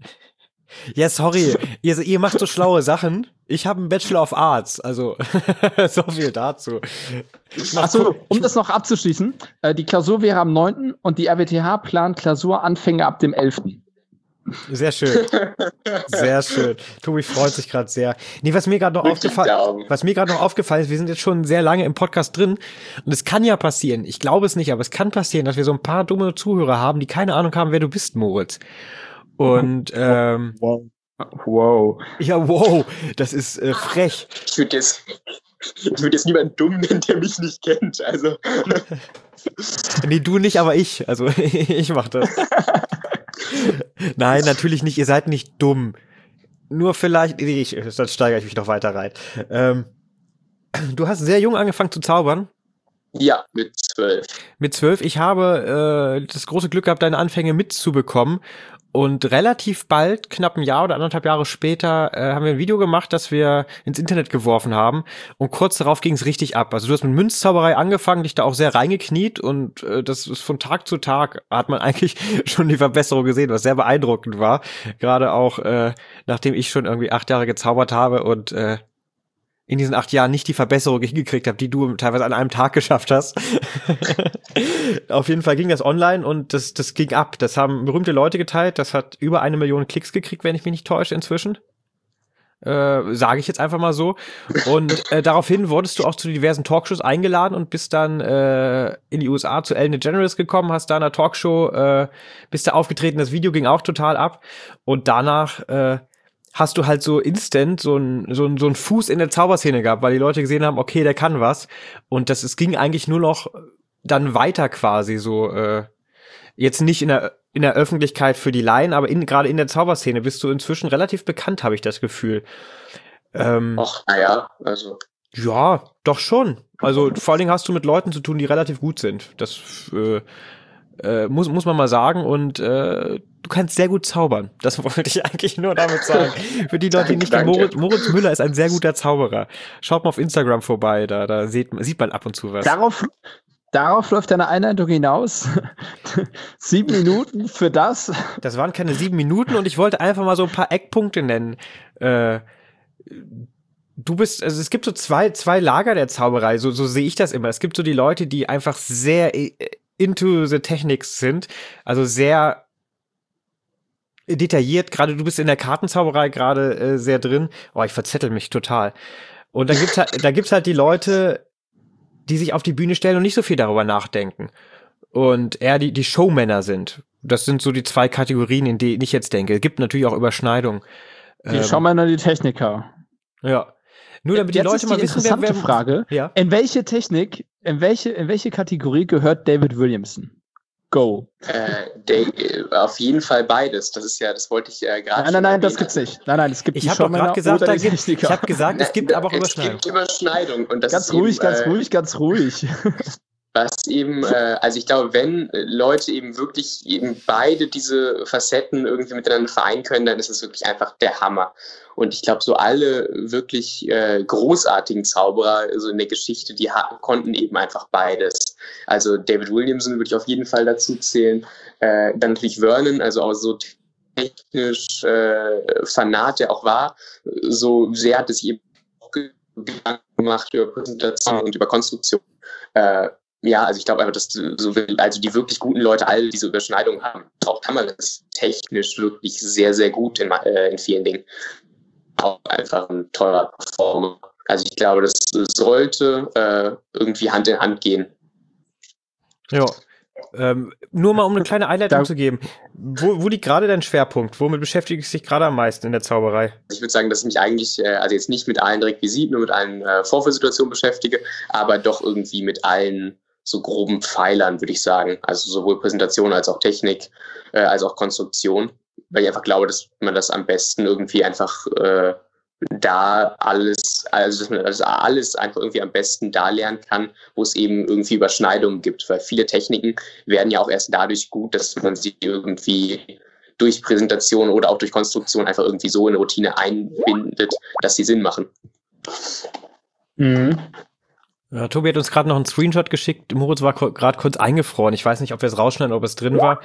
Ja, sorry, ihr, ihr macht so schlaue Sachen. Ich habe einen Bachelor of Arts, also so viel dazu. Achso, um das noch abzuschließen, äh, die Klausur wäre am neunten und die R W T H plant Klausuranfänge ab dem elften Sehr schön. Sehr schön. Tobi freut sich gerade sehr. Nee, was mir gerade noch aufgefallen, was mir gerade noch aufgefallen ist, wir sind jetzt schon sehr lange im Podcast drin und es kann ja passieren, ich glaube es nicht, aber es kann passieren, dass wir so ein paar dumme Zuhörer haben, die keine Ahnung haben, wer du bist, Moritz. Und ähm, wow. Wow. Ja, wow, das ist äh, frech. Ich würde jetzt, ich würde jetzt niemanden dumm nennen, der mich nicht kennt. Also. Nee, du nicht, aber ich. Also ich mach das. Nein, natürlich nicht. Ihr seid nicht dumm. Nur vielleicht, nee, ich, dann steigere ich mich noch weiter rein. Ähm, du hast sehr jung angefangen zu zaubern. Ja, mit zwölf. Mit zwölf. Ich habe äh, das große Glück gehabt, deine Anfänge mitzubekommen. Und relativ bald, knapp ein Jahr oder anderthalb Jahre später, äh, haben wir ein Video gemacht, das wir ins Internet geworfen haben. Und kurz darauf ging es richtig ab. Also du hast mit Münzzauberei angefangen, dich da auch sehr reingekniet. Und äh, das ist von Tag zu Tag, hat man eigentlich schon die Verbesserung gesehen, was sehr beeindruckend war. Gerade auch, äh, nachdem ich schon irgendwie acht Jahre gezaubert habe und äh, in diesen acht Jahren nicht die Verbesserung hingekriegt habe, die du teilweise an einem Tag geschafft hast. Auf jeden Fall ging das online und das, das ging ab. Das haben berühmte Leute geteilt. Das hat über eine Million Klicks gekriegt, wenn ich mich nicht täusche inzwischen. Äh, sage ich jetzt einfach mal so. Und äh, daraufhin wurdest du auch zu diversen Talkshows eingeladen und bist dann äh, in die U S A zu Ellen DeGeneres gekommen, hast da in einer Talkshow, äh, bist da aufgetreten, das Video ging auch total ab. Und danach äh, hast du halt so instant so ein so ein so ein Fuß in der Zauberszene gehabt, weil die Leute gesehen haben, okay, der kann was. Und das es ging eigentlich nur noch dann weiter quasi so äh, jetzt nicht in der in der Öffentlichkeit für die Laien, aber in, gerade in der Zauberszene bist du inzwischen relativ bekannt, habe ich das Gefühl. Ähm, Ach, naja, also. Ja, doch schon. Also vor allen Dingen hast du mit Leuten zu tun, die relativ gut sind. Das äh, äh, muss, muss man mal sagen. Und äh, du kannst sehr gut zaubern. Das wollte ich eigentlich nur damit sagen. Für die Leute, die nicht kennen, Moritz, Moritz Müller ist ein sehr guter Zauberer. Schaut mal auf Instagram vorbei, da, da sieht, sieht man ab und zu was. Darauf... Darauf läuft deine Einleitung hinaus. Sieben Minuten für das. Das waren keine sieben Minuten und ich wollte einfach mal so ein paar Eckpunkte nennen. Äh, du bist, also es gibt so zwei, zwei Lager der Zauberei, so, so sehe ich das immer. Es gibt so die Leute, die einfach sehr into the techniques sind, also sehr detailliert, gerade du bist in der Kartenzauberei gerade äh, sehr drin. Oh, ich verzettel mich total. Und dann gibt's halt, da gibt's halt die Leute, die sich auf die Bühne stellen und nicht so viel darüber nachdenken. Und eher die, die Showmänner sind. Das sind so die zwei Kategorien, in denen ich jetzt denke. Es gibt natürlich auch Überschneidungen. Die ähm, Showmänner, die Techniker. Ja. Nur damit Jetzt die Leute ist die mal wissen, wer, wer Frage. Ja? In welche Technik, in welche, in welche Kategorie gehört David Williamson? Go. Äh, de, auf jeden Fall beides. Das ist ja, das wollte ich äh, gerade. Nein, nein, nein, das gibt's nicht. Nein, nein, es gibt ich die Showmänner doch gesagt, oder die Techniker. Ich habe gesagt, es gibt aber auch Überschneidung. Es gibt Überschneidung. Und das ganz ist ruhig, eben, ganz äh, ruhig, ganz ruhig. Was eben, äh, also ich glaube, wenn Leute eben wirklich eben beide diese Facetten irgendwie miteinander vereinen können, dann ist es wirklich einfach der Hammer. Und ich glaube, so alle wirklich äh, großartigen Zauberer so in der Geschichte, die hatten, konnten eben einfach beides. Also David Williamson würde ich auf jeden Fall dazu zählen. Äh, dann natürlich Vernon, also auch so technisch äh, Fanat, der auch war. So sehr hat es sich eben auch Gedanken gemacht über Präsentation und über Konstruktion. Äh, Ja, also ich glaube einfach, dass so, also die wirklich guten Leute alle diese Überschneidungen haben. Auch Kamera ist technisch wirklich sehr, sehr gut in, äh, in vielen Dingen. Auch einfach ein teurer Performer. Also ich glaube, das sollte äh, irgendwie Hand in Hand gehen. Ja. Ähm, nur mal um eine kleine Einleitung da, zu geben. Wo, wo liegt gerade dein Schwerpunkt? Womit beschäftigst du dich gerade am meisten in der Zauberei? Ich würde sagen, dass ich mich eigentlich, äh, also jetzt nicht mit allen Requisiten, nur mit allen äh, Vorführsituationen beschäftige, aber doch irgendwie mit allen so groben Pfeilern, würde ich sagen. Also sowohl Präsentation als auch Technik, äh, als auch Konstruktion. Weil ich einfach glaube, dass man das am besten irgendwie einfach äh, da alles, also dass man das alles einfach irgendwie am besten da lernen kann, wo es eben irgendwie Überschneidungen gibt. Weil viele Techniken werden ja auch erst dadurch gut, dass man sie irgendwie durch Präsentation oder auch durch Konstruktion einfach irgendwie so in eine Routine einbindet, dass sie Sinn machen. Mhm. Ja, Tobi hat uns gerade noch einen Screenshot geschickt. Moritz war gerade kurz eingefroren. Ich weiß nicht, ob wir es rausschneiden, ob es drin war.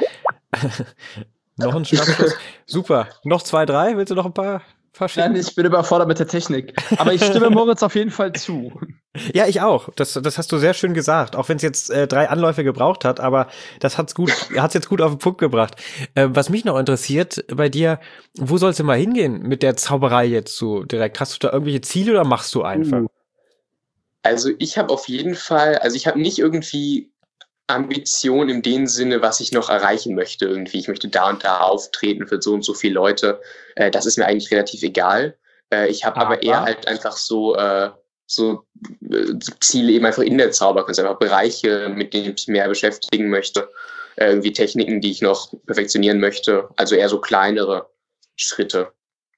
Noch ein Schnappschuss. Super. Noch zwei, drei? Willst du noch ein paar, paar schicken? Nein, ich bin überfordert mit der Technik. Aber ich stimme Moritz auf jeden Fall zu. Ja, ich auch. Das, das hast du sehr schön gesagt. Auch wenn es jetzt äh, drei Anläufe gebraucht hat, aber das hat's gut, hat's jetzt gut auf den Punkt gebracht. Äh, was mich noch interessiert bei dir, wo soll's denn mal hingehen mit der Zauberei jetzt so direkt? Hast du da irgendwelche Ziele oder machst du einfach? Uh. Also ich habe auf jeden Fall, also ich habe nicht irgendwie Ambition in dem Sinne, was ich noch erreichen möchte irgendwie. Ich möchte da und da auftreten für so und so viele Leute. Äh, das ist mir eigentlich relativ egal. Äh, ich habe aber, aber eher halt einfach so, äh, so äh, Ziele eben einfach in der Zauberkunst, einfach Bereiche, mit denen ich mich mehr beschäftigen möchte. Äh, irgendwie Techniken, die ich noch perfektionieren möchte. Also eher so kleinere Schritte.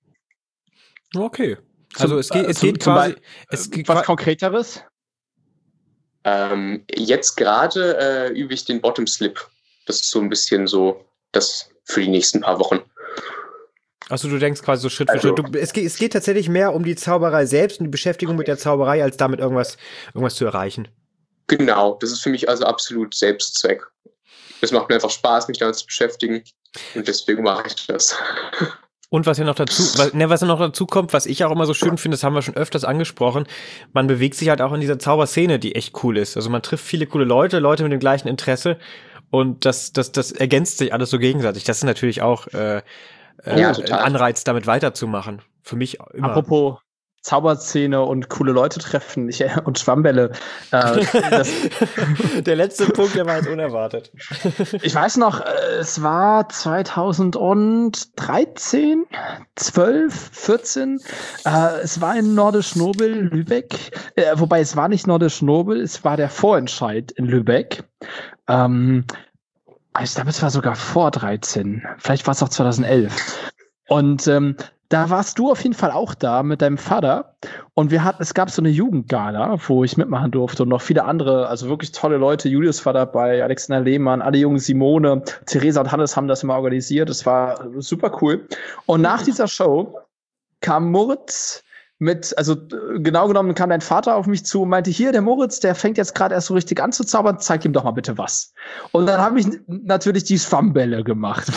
Okay. Also zum, es geht, es zum, geht quasi... Beispiel, es geht was Konkreteres? Ähm, jetzt gerade äh, übe ich den Bottom Slip. Das ist so ein bisschen so das für die nächsten paar Wochen. Achso, du denkst quasi so Schritt also, für Schritt. Du, es, geht, es geht tatsächlich mehr um die Zauberei selbst und die Beschäftigung mit der Zauberei, als damit irgendwas, irgendwas zu erreichen. Genau, das ist für mich also absolut Selbstzweck. Es macht mir einfach Spaß, mich damit zu beschäftigen und deswegen mache ich das. Und was ja noch dazu, was, ne, was ja noch dazu kommt, was ich auch immer so schön finde, das haben wir schon öfters angesprochen, man bewegt sich halt auch in dieser Zauberszene, die echt cool ist. Also man trifft viele coole Leute, Leute mit dem gleichen Interesse und das, das, das ergänzt sich alles so gegenseitig. Das ist natürlich auch äh, äh, Ja, ein total. Anreiz, damit weiterzumachen. Für mich immer. Apropos Zauberszene und coole Leute treffen ich, und Schwammbälle. Äh, das, Der letzte Punkt, der war jetzt unerwartet. ich weiß noch, äh, es war zweitausenddreizehn, zwölf, vierzehn. Äh, es war in Nordisch Nobel, Lübeck. Äh, wobei es war nicht Nordisch Nobel, es war der Vorentscheid in Lübeck. Ähm, ich glaube, es war sogar vor dreizehn. Vielleicht war es auch zweitausendelf. Und ähm, da warst du auf jeden Fall auch da mit deinem Vater und wir hatten, es gab so eine Jugendgala, wo ich mitmachen durfte und noch viele andere, also wirklich tolle Leute. Julius war dabei, Alexander Lehmann, alle jungen Simone, Theresa und Hannes haben das immer organisiert. Das war super cool. Und nach dieser Show kam Moritz mit, also genau genommen kam dein Vater auf mich zu und meinte, hier, der Moritz, der fängt jetzt gerade erst so richtig an zu zaubern, zeig ihm doch mal bitte was. Und dann habe ich natürlich die Schwammbälle gemacht.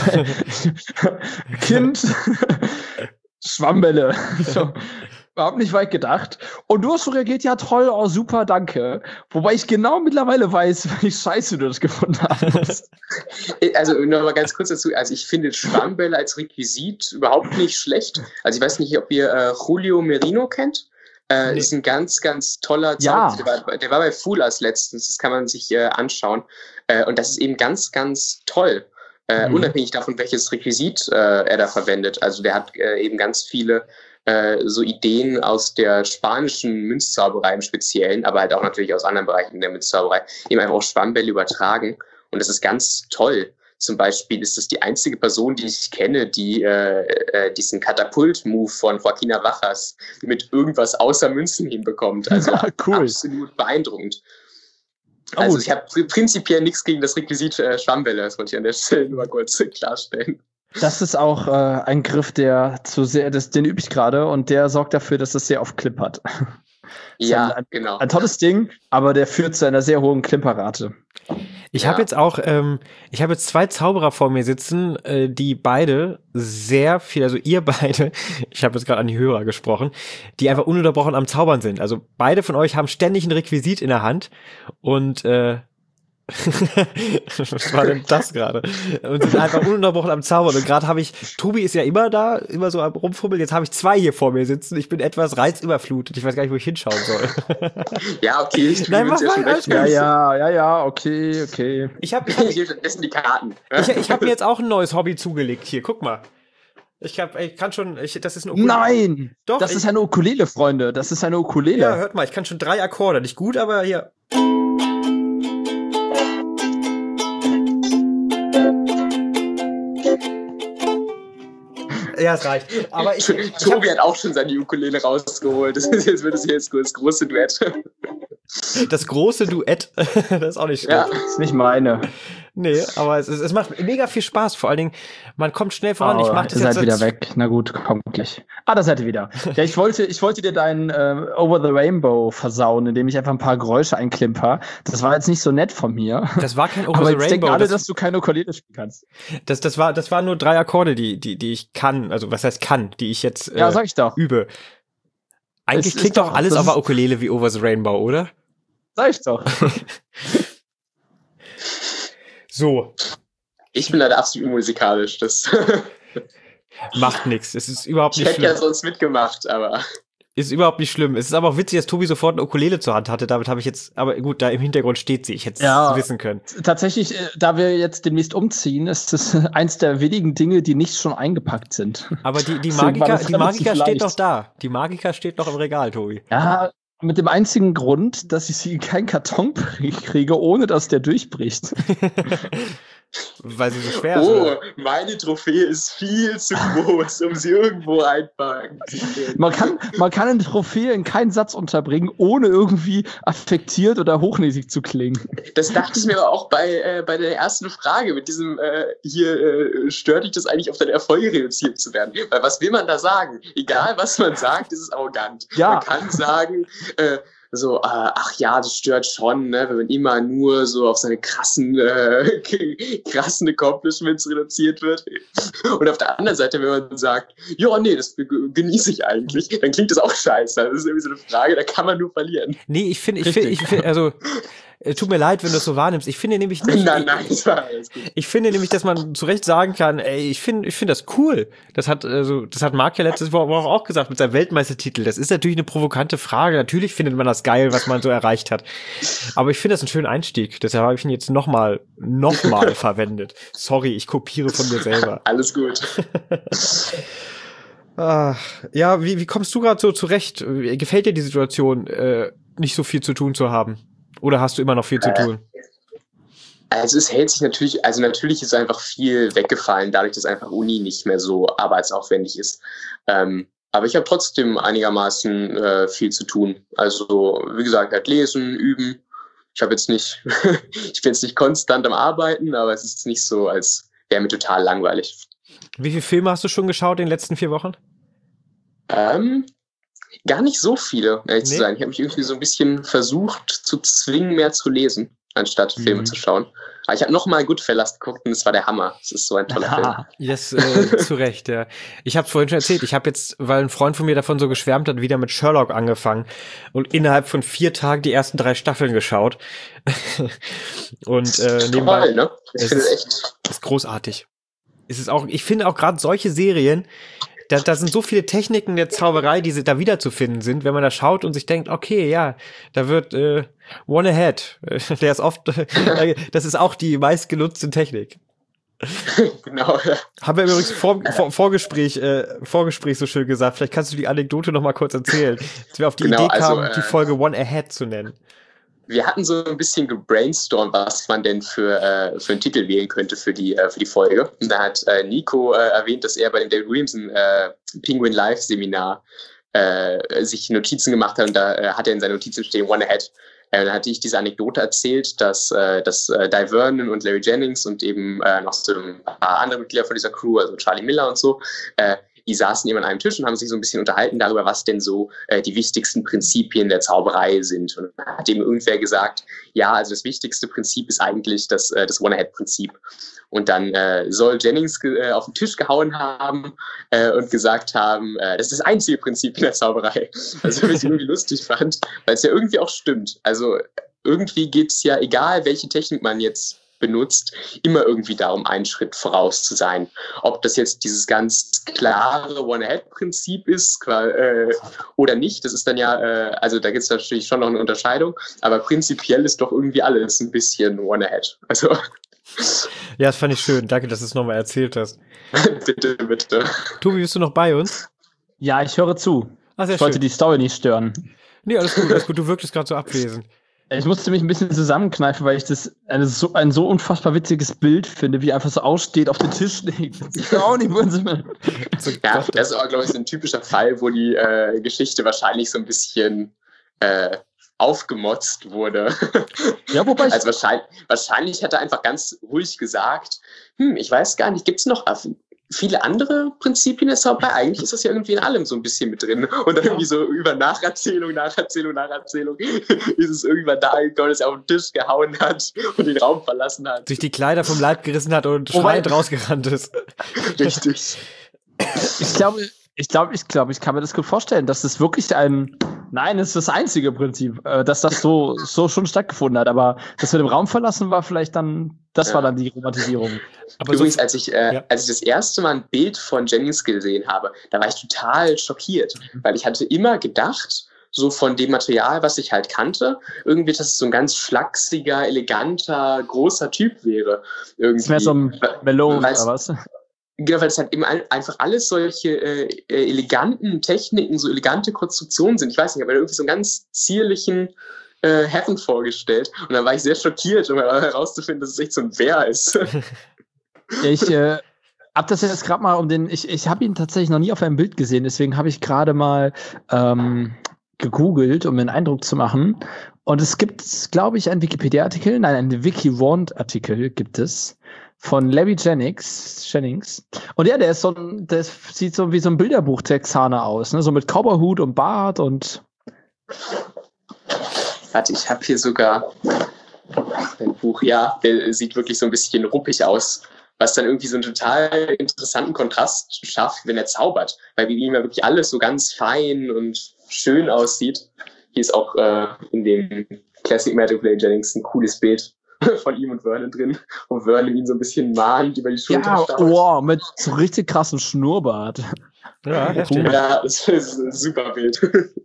Kind, Schwammbälle. So, überhaupt nicht weit gedacht. Und du hast so reagiert, ja toll, oh super, danke. Wobei ich genau mittlerweile weiß, wie scheiße du das gefunden hast. Also nochmal ganz kurz dazu, also ich finde Schwammbälle als Requisit überhaupt nicht schlecht. Also ich weiß nicht, ob ihr äh, Julio Merino kennt. Äh, nee. Ist ein ganz, ganz toller Zauberer. Ja. Der, war, der war bei Foolers letztens, das kann man sich äh, anschauen. Äh, und das ist eben ganz, ganz toll. Äh, mhm. Unabhängig davon, welches Requisit äh, er da verwendet. Also der hat äh, eben ganz viele äh, so Ideen aus der spanischen Münzzauberei im Speziellen, aber halt auch natürlich aus anderen Bereichen der Münzzauberei, eben einfach auch Schwammbälle übertragen. Und das ist ganz toll. Zum Beispiel ist das die einzige Person, die ich kenne, die äh, äh, diesen Katapult-Move von Joaquin Navajas mit irgendwas außer Münzen hinbekommt. Also ja, cool. Absolut beeindruckend. Also oh. Ich habe prinzipiell nichts gegen das Requisit äh, Schwammbälle, das wollte ich an der Stelle nur mal kurz klarstellen. Das ist auch äh, ein Griff, der zu sehr, das, den übe ich gerade und der sorgt dafür, dass es sehr oft Clip hat. Ja, ein, genau. Ein tolles Ding, aber der führt zu einer sehr hohen Klimperrate. Ich ja. habe jetzt auch, ähm, ich habe jetzt zwei Zauberer vor mir sitzen, äh, die beide sehr viel, also ihr beide, ich habe jetzt gerade an die Hörer gesprochen, die einfach ununterbrochen am Zaubern sind. Also beide von euch haben ständig ein Requisit in der Hand und äh, was war denn das gerade? Und sind einfach ununterbrochen am Zaubern. Und gerade habe ich, Tobi ist ja immer da, immer so am Rumfummeln. Jetzt habe ich zwei hier vor mir sitzen. Ich bin etwas reizüberflutet. Ich weiß gar nicht, wo ich hinschauen soll. Ja, okay. Ich Nein, mach mal, alles ja, ja, ja, ja, okay, okay. Ich habe, ich habe, stattdessen die Karten. Ich, ich habe mir jetzt auch ein neues Hobby zugelegt. Hier, guck mal. Ich hab, ich kann schon, ich, das ist ein Ukulele. Nein! Doch, das ich, ist eine Ukulele, Freunde. Das ist eine Ukulele. Ja, hört mal, ich kann schon drei Akkorde. Nicht gut, aber hier. Ja, es reicht. Aber ich, ich Tobi hab, hat auch schon seine Ukulele rausgeholt. Das ist jetzt, wird es jetzt das große Duett. Das große Duett, das ist auch nicht schlecht. Ja, ist nicht meine. Nee, aber es, es, es macht mega viel Spaß. Vor allen Dingen, man kommt schnell voran. Oh, ich mach das ihr jetzt seid wieder weg. Na gut, kommt gleich. Ah, da seid ihr wieder. Ja, ich wollte, ich wollte dir dein äh, Over the Rainbow versauen, indem ich einfach ein paar Geräusche einklimper. Das war jetzt nicht so nett von mir. Das war kein Over aber the jetzt Rainbow. denken alle, das, dass du keine Ukulele spielen kannst. Das, das war, das waren nur drei Akkorde, die, die, die ich kann. Also was heißt kann, die ich jetzt äh, ja, sag ich doch. übe. Eigentlich klingt doch alles auf der Ukulele wie Over the Rainbow, oder? Sag ich doch. So. Ich bin leider absolut unmusikalisch. Das macht nichts. Es ist überhaupt nicht schlimm. Ich hätte schlimm. ja sonst mitgemacht, aber ist überhaupt nicht schlimm. Es ist aber auch witzig, dass Tobi sofort eine Ukulele zur Hand hatte. Damit habe ich jetzt, aber gut, da im Hintergrund steht sie. Ich hätte es ja, wissen können. Tatsächlich, da wir jetzt demnächst umziehen, ist das eins der wenigen Dinge, die nicht schon eingepackt sind. Aber die, die Magica, die Magica steht noch da. Die Magica steht noch im Regal, Tobi. Ja, mit dem einzigen Grund, dass ich sie in keinen Karton kriege, ohne dass der durchbricht. Weil sie so schwer oh, ist. Oh, meine Trophäe ist viel zu groß, um sie irgendwo einpacken zu können. Man kann, man kann eine Trophäe in keinen Satz unterbringen, ohne irgendwie affektiert oder hochnäsig zu klingen. Das dachte ich mir aber auch bei, äh, bei der ersten Frage mit diesem, äh, hier äh, stört dich das eigentlich, auf deine Erfolge reduziert zu werden? Weil was will man da sagen? Egal, was man sagt, ist es arrogant. Ja. Man kann sagen, äh, so, äh, ach ja, das stört schon, ne, wenn man immer nur so auf seine krassen, äh, krassen Accomplishments reduziert wird. Und auf der anderen Seite, wenn man sagt, ja, nee, das genieße ich eigentlich, dann klingt das auch scheiße. Das ist irgendwie so eine Frage, da kann man nur verlieren. Nee, ich finde, ich finde, ich finde, also, tut mir leid, wenn du das so wahrnimmst. Ich finde nämlich nicht. Nein, nein, das war alles gut. Ich finde nämlich, dass man zu Recht sagen kann, ey, ich finde, ich finde das cool. Das hat, also, das hat Marc ja letztes Woche auch gesagt mit seinem Weltmeistertitel. Das ist natürlich eine provokante Frage. Natürlich findet man das geil, was man so erreicht hat. Aber ich finde das einen schönen Einstieg. Deshalb habe ich ihn jetzt nochmal, nochmal verwendet. Sorry, ich kopiere von mir selber. Alles gut. Ah, ja, wie, wie kommst du gerade so zurecht? Gefällt dir die Situation, äh, nicht so viel zu tun zu haben? Oder hast du immer noch viel zu tun? Also es hält sich natürlich, also natürlich ist einfach viel weggefallen, dadurch, dass einfach Uni nicht mehr so arbeitsaufwendig ist. Ähm, aber ich habe trotzdem einigermaßen äh, viel zu tun. Also wie gesagt, halt lesen, üben. Ich habe jetzt nicht, ich bin jetzt nicht konstant am Arbeiten, aber es ist nicht so, als wäre mir total langweilig. Wie viele Filme hast du schon geschaut in den letzten vier Wochen? Ähm, gar nicht so viele, ehrlich Nee. zu sein. Ich habe mich irgendwie so ein bisschen versucht zu zwingen, mehr zu lesen, anstatt Filme Mhm. zu schauen. Aber ich habe nochmal Goodfellas geguckt und es war der Hammer. Es ist so ein toller Film. Yes, äh, zu Recht, ja. Ich habe es vorhin schon erzählt. Ich habe jetzt, weil ein Freund von mir davon so geschwärmt hat, wieder mit Sherlock angefangen und innerhalb von vier Tagen die ersten drei Staffeln geschaut. und äh, nebenbei Toll, ne? Ich es finde es ist- echt. ist großartig. Es ist auch, ich finde auch gerade solche Serien, da, da sind so viele Techniken der Zauberei, die da wiederzufinden sind, wenn man da schaut und sich denkt, okay, ja, da wird äh, One Ahead, äh, der ist oft, äh, das ist auch die meistgenutzte Technik. Genau, ja. Haben wir übrigens vor, vor, Vorgespräch, äh, Vorgespräch so schön gesagt, vielleicht kannst du die Anekdote noch mal kurz erzählen, dass wir auf die Genau, Idee kamen, also, äh, die Folge One Ahead zu nennen. Wir hatten so ein bisschen gebrainstormt, was man denn für, äh, für einen Titel wählen könnte für die, äh, für die Folge. Und da hat äh, Nico äh, erwähnt, dass er bei dem David Williamson äh, Penguin Live Seminar äh, sich Notizen gemacht hat und da äh, hat er in seinen Notizen stehen One Ahead. Äh, dann hatte ich diese Anekdote erzählt, dass, äh, dass äh, Di Vernon und Larry Jennings und eben äh, noch so ein paar andere Mitglieder von dieser Crew, also Charlie Miller und so, äh, die saßen eben an einem Tisch und haben sich so ein bisschen unterhalten darüber, was denn so äh, die wichtigsten Prinzipien der Zauberei sind. Und dann hat eben irgendwer gesagt, ja, also das wichtigste Prinzip ist eigentlich das, äh, das One-Ahead-Prinzip. Und dann äh, soll Jennings äh, auf den Tisch gehauen haben äh, und gesagt haben, äh, das ist das einzige Prinzip in der Zauberei. Also was ich irgendwie lustig fand, weil es ja irgendwie auch stimmt. Also irgendwie geht es ja, egal welche Technik man jetzt benutzt, immer irgendwie darum, einen Schritt voraus zu sein. Ob das jetzt dieses ganz klare One-Ahead-Prinzip ist äh, oder nicht, das ist dann ja, äh, also da gibt es natürlich schon noch eine Unterscheidung, aber prinzipiell ist doch irgendwie alles ein bisschen One-Ahead. Also Ja, das fand ich schön. Danke, dass du es nochmal erzählt hast. bitte, bitte. Tobi, bist du noch bei uns? Ja, ich höre zu. Ah, sehr Ich wollte schön. die Story nicht stören. Nee, alles gut, alles gut. Du wirktest gerade so abwesend. Ich musste mich ein bisschen zusammenkneifen, weil ich das eine so, ein so unfassbar witziges Bild finde, wie er einfach so aussteht, auf den Tisch legt. Ich auch nicht, wo sie mir. So, Ja, das ist auch, glaube ich, so ein typischer Fall, wo die äh, Geschichte wahrscheinlich so ein bisschen äh, aufgemotzt wurde. Ja, wobei ich, Also wahrscheinlich, wahrscheinlich hat er einfach ganz ruhig gesagt, hm, ich weiß gar nicht, gibt es noch viele andere Prinzipien der Zauberei? Eigentlich ist das ja irgendwie in allem so ein bisschen mit drin. Und dann irgendwie so über Nacherzählung, Nacherzählung, Nacherzählung ist es irgendwann da gekommen, dass er auf den Tisch gehauen hat und den Raum verlassen hat. sich die Kleider vom Leib gerissen hat und Wobei- schreiend rausgerannt ist. Richtig. ich glaube, ich glaube, ich glaube, ich kann mir das gut vorstellen, dass das wirklich ein, nein, es ist das einzige Prinzip, äh, dass das so, so schon stattgefunden hat. Aber das mit dem Raum verlassen war vielleicht dann, das Ja. war dann die Romantisierung. Aber Übrigens, so, als ich, äh, ja. als ich das erste Mal ein Bild von Jennings gesehen habe, da war ich total schockiert, weil ich hatte immer gedacht, so von dem Material, was ich halt kannte, irgendwie, dass es so ein ganz flachsiger, eleganter, großer Typ wäre. Irgendwie. Ist mehr so ein Melon Weil's- oder was? Genau, weil es halt eben ein, einfach alles solche äh, äh, eleganten Techniken, so elegante Konstruktionen sind. Ich weiß nicht, aber irgendwie so einen ganz zierlichen äh, Heaven vorgestellt. Und dann war ich sehr schockiert, um herauszufinden, dass es echt so ein Bär ist. Ich äh, hab das jetzt gerade mal um den, ich, ich habe ihn tatsächlich noch nie auf einem Bild gesehen, deswegen habe ich gerade mal ähm, gegoogelt, um mir einen Eindruck zu machen. Und es gibt, glaube ich, einen Wikipedia-Artikel, nein, einen Wiki-Wand-Artikel gibt es von Larry Jennings, Jennings. Und ja, der ist so ein, der ist, sieht so wie so ein Bilderbuch-Texaner aus, ne? So mit Cowboyhut und Bart und Warte, ich habe hier sogar ein Buch, ja, der sieht wirklich so ein bisschen ruppig aus, was dann irgendwie so einen total interessanten Kontrast schafft, wenn er zaubert, weil bei ihm ja wirklich alles so ganz fein und schön aussieht. Hier ist auch äh, in dem Classic Magic Play Jennings ein cooles Bild von ihm und Vernon drin, wo Vernon ihn so ein bisschen mahnt über die Schulter ja, schaut. Oh, mit so richtig krassem Schnurrbart. Ja, heftig. Ja, das ist ein super Bild.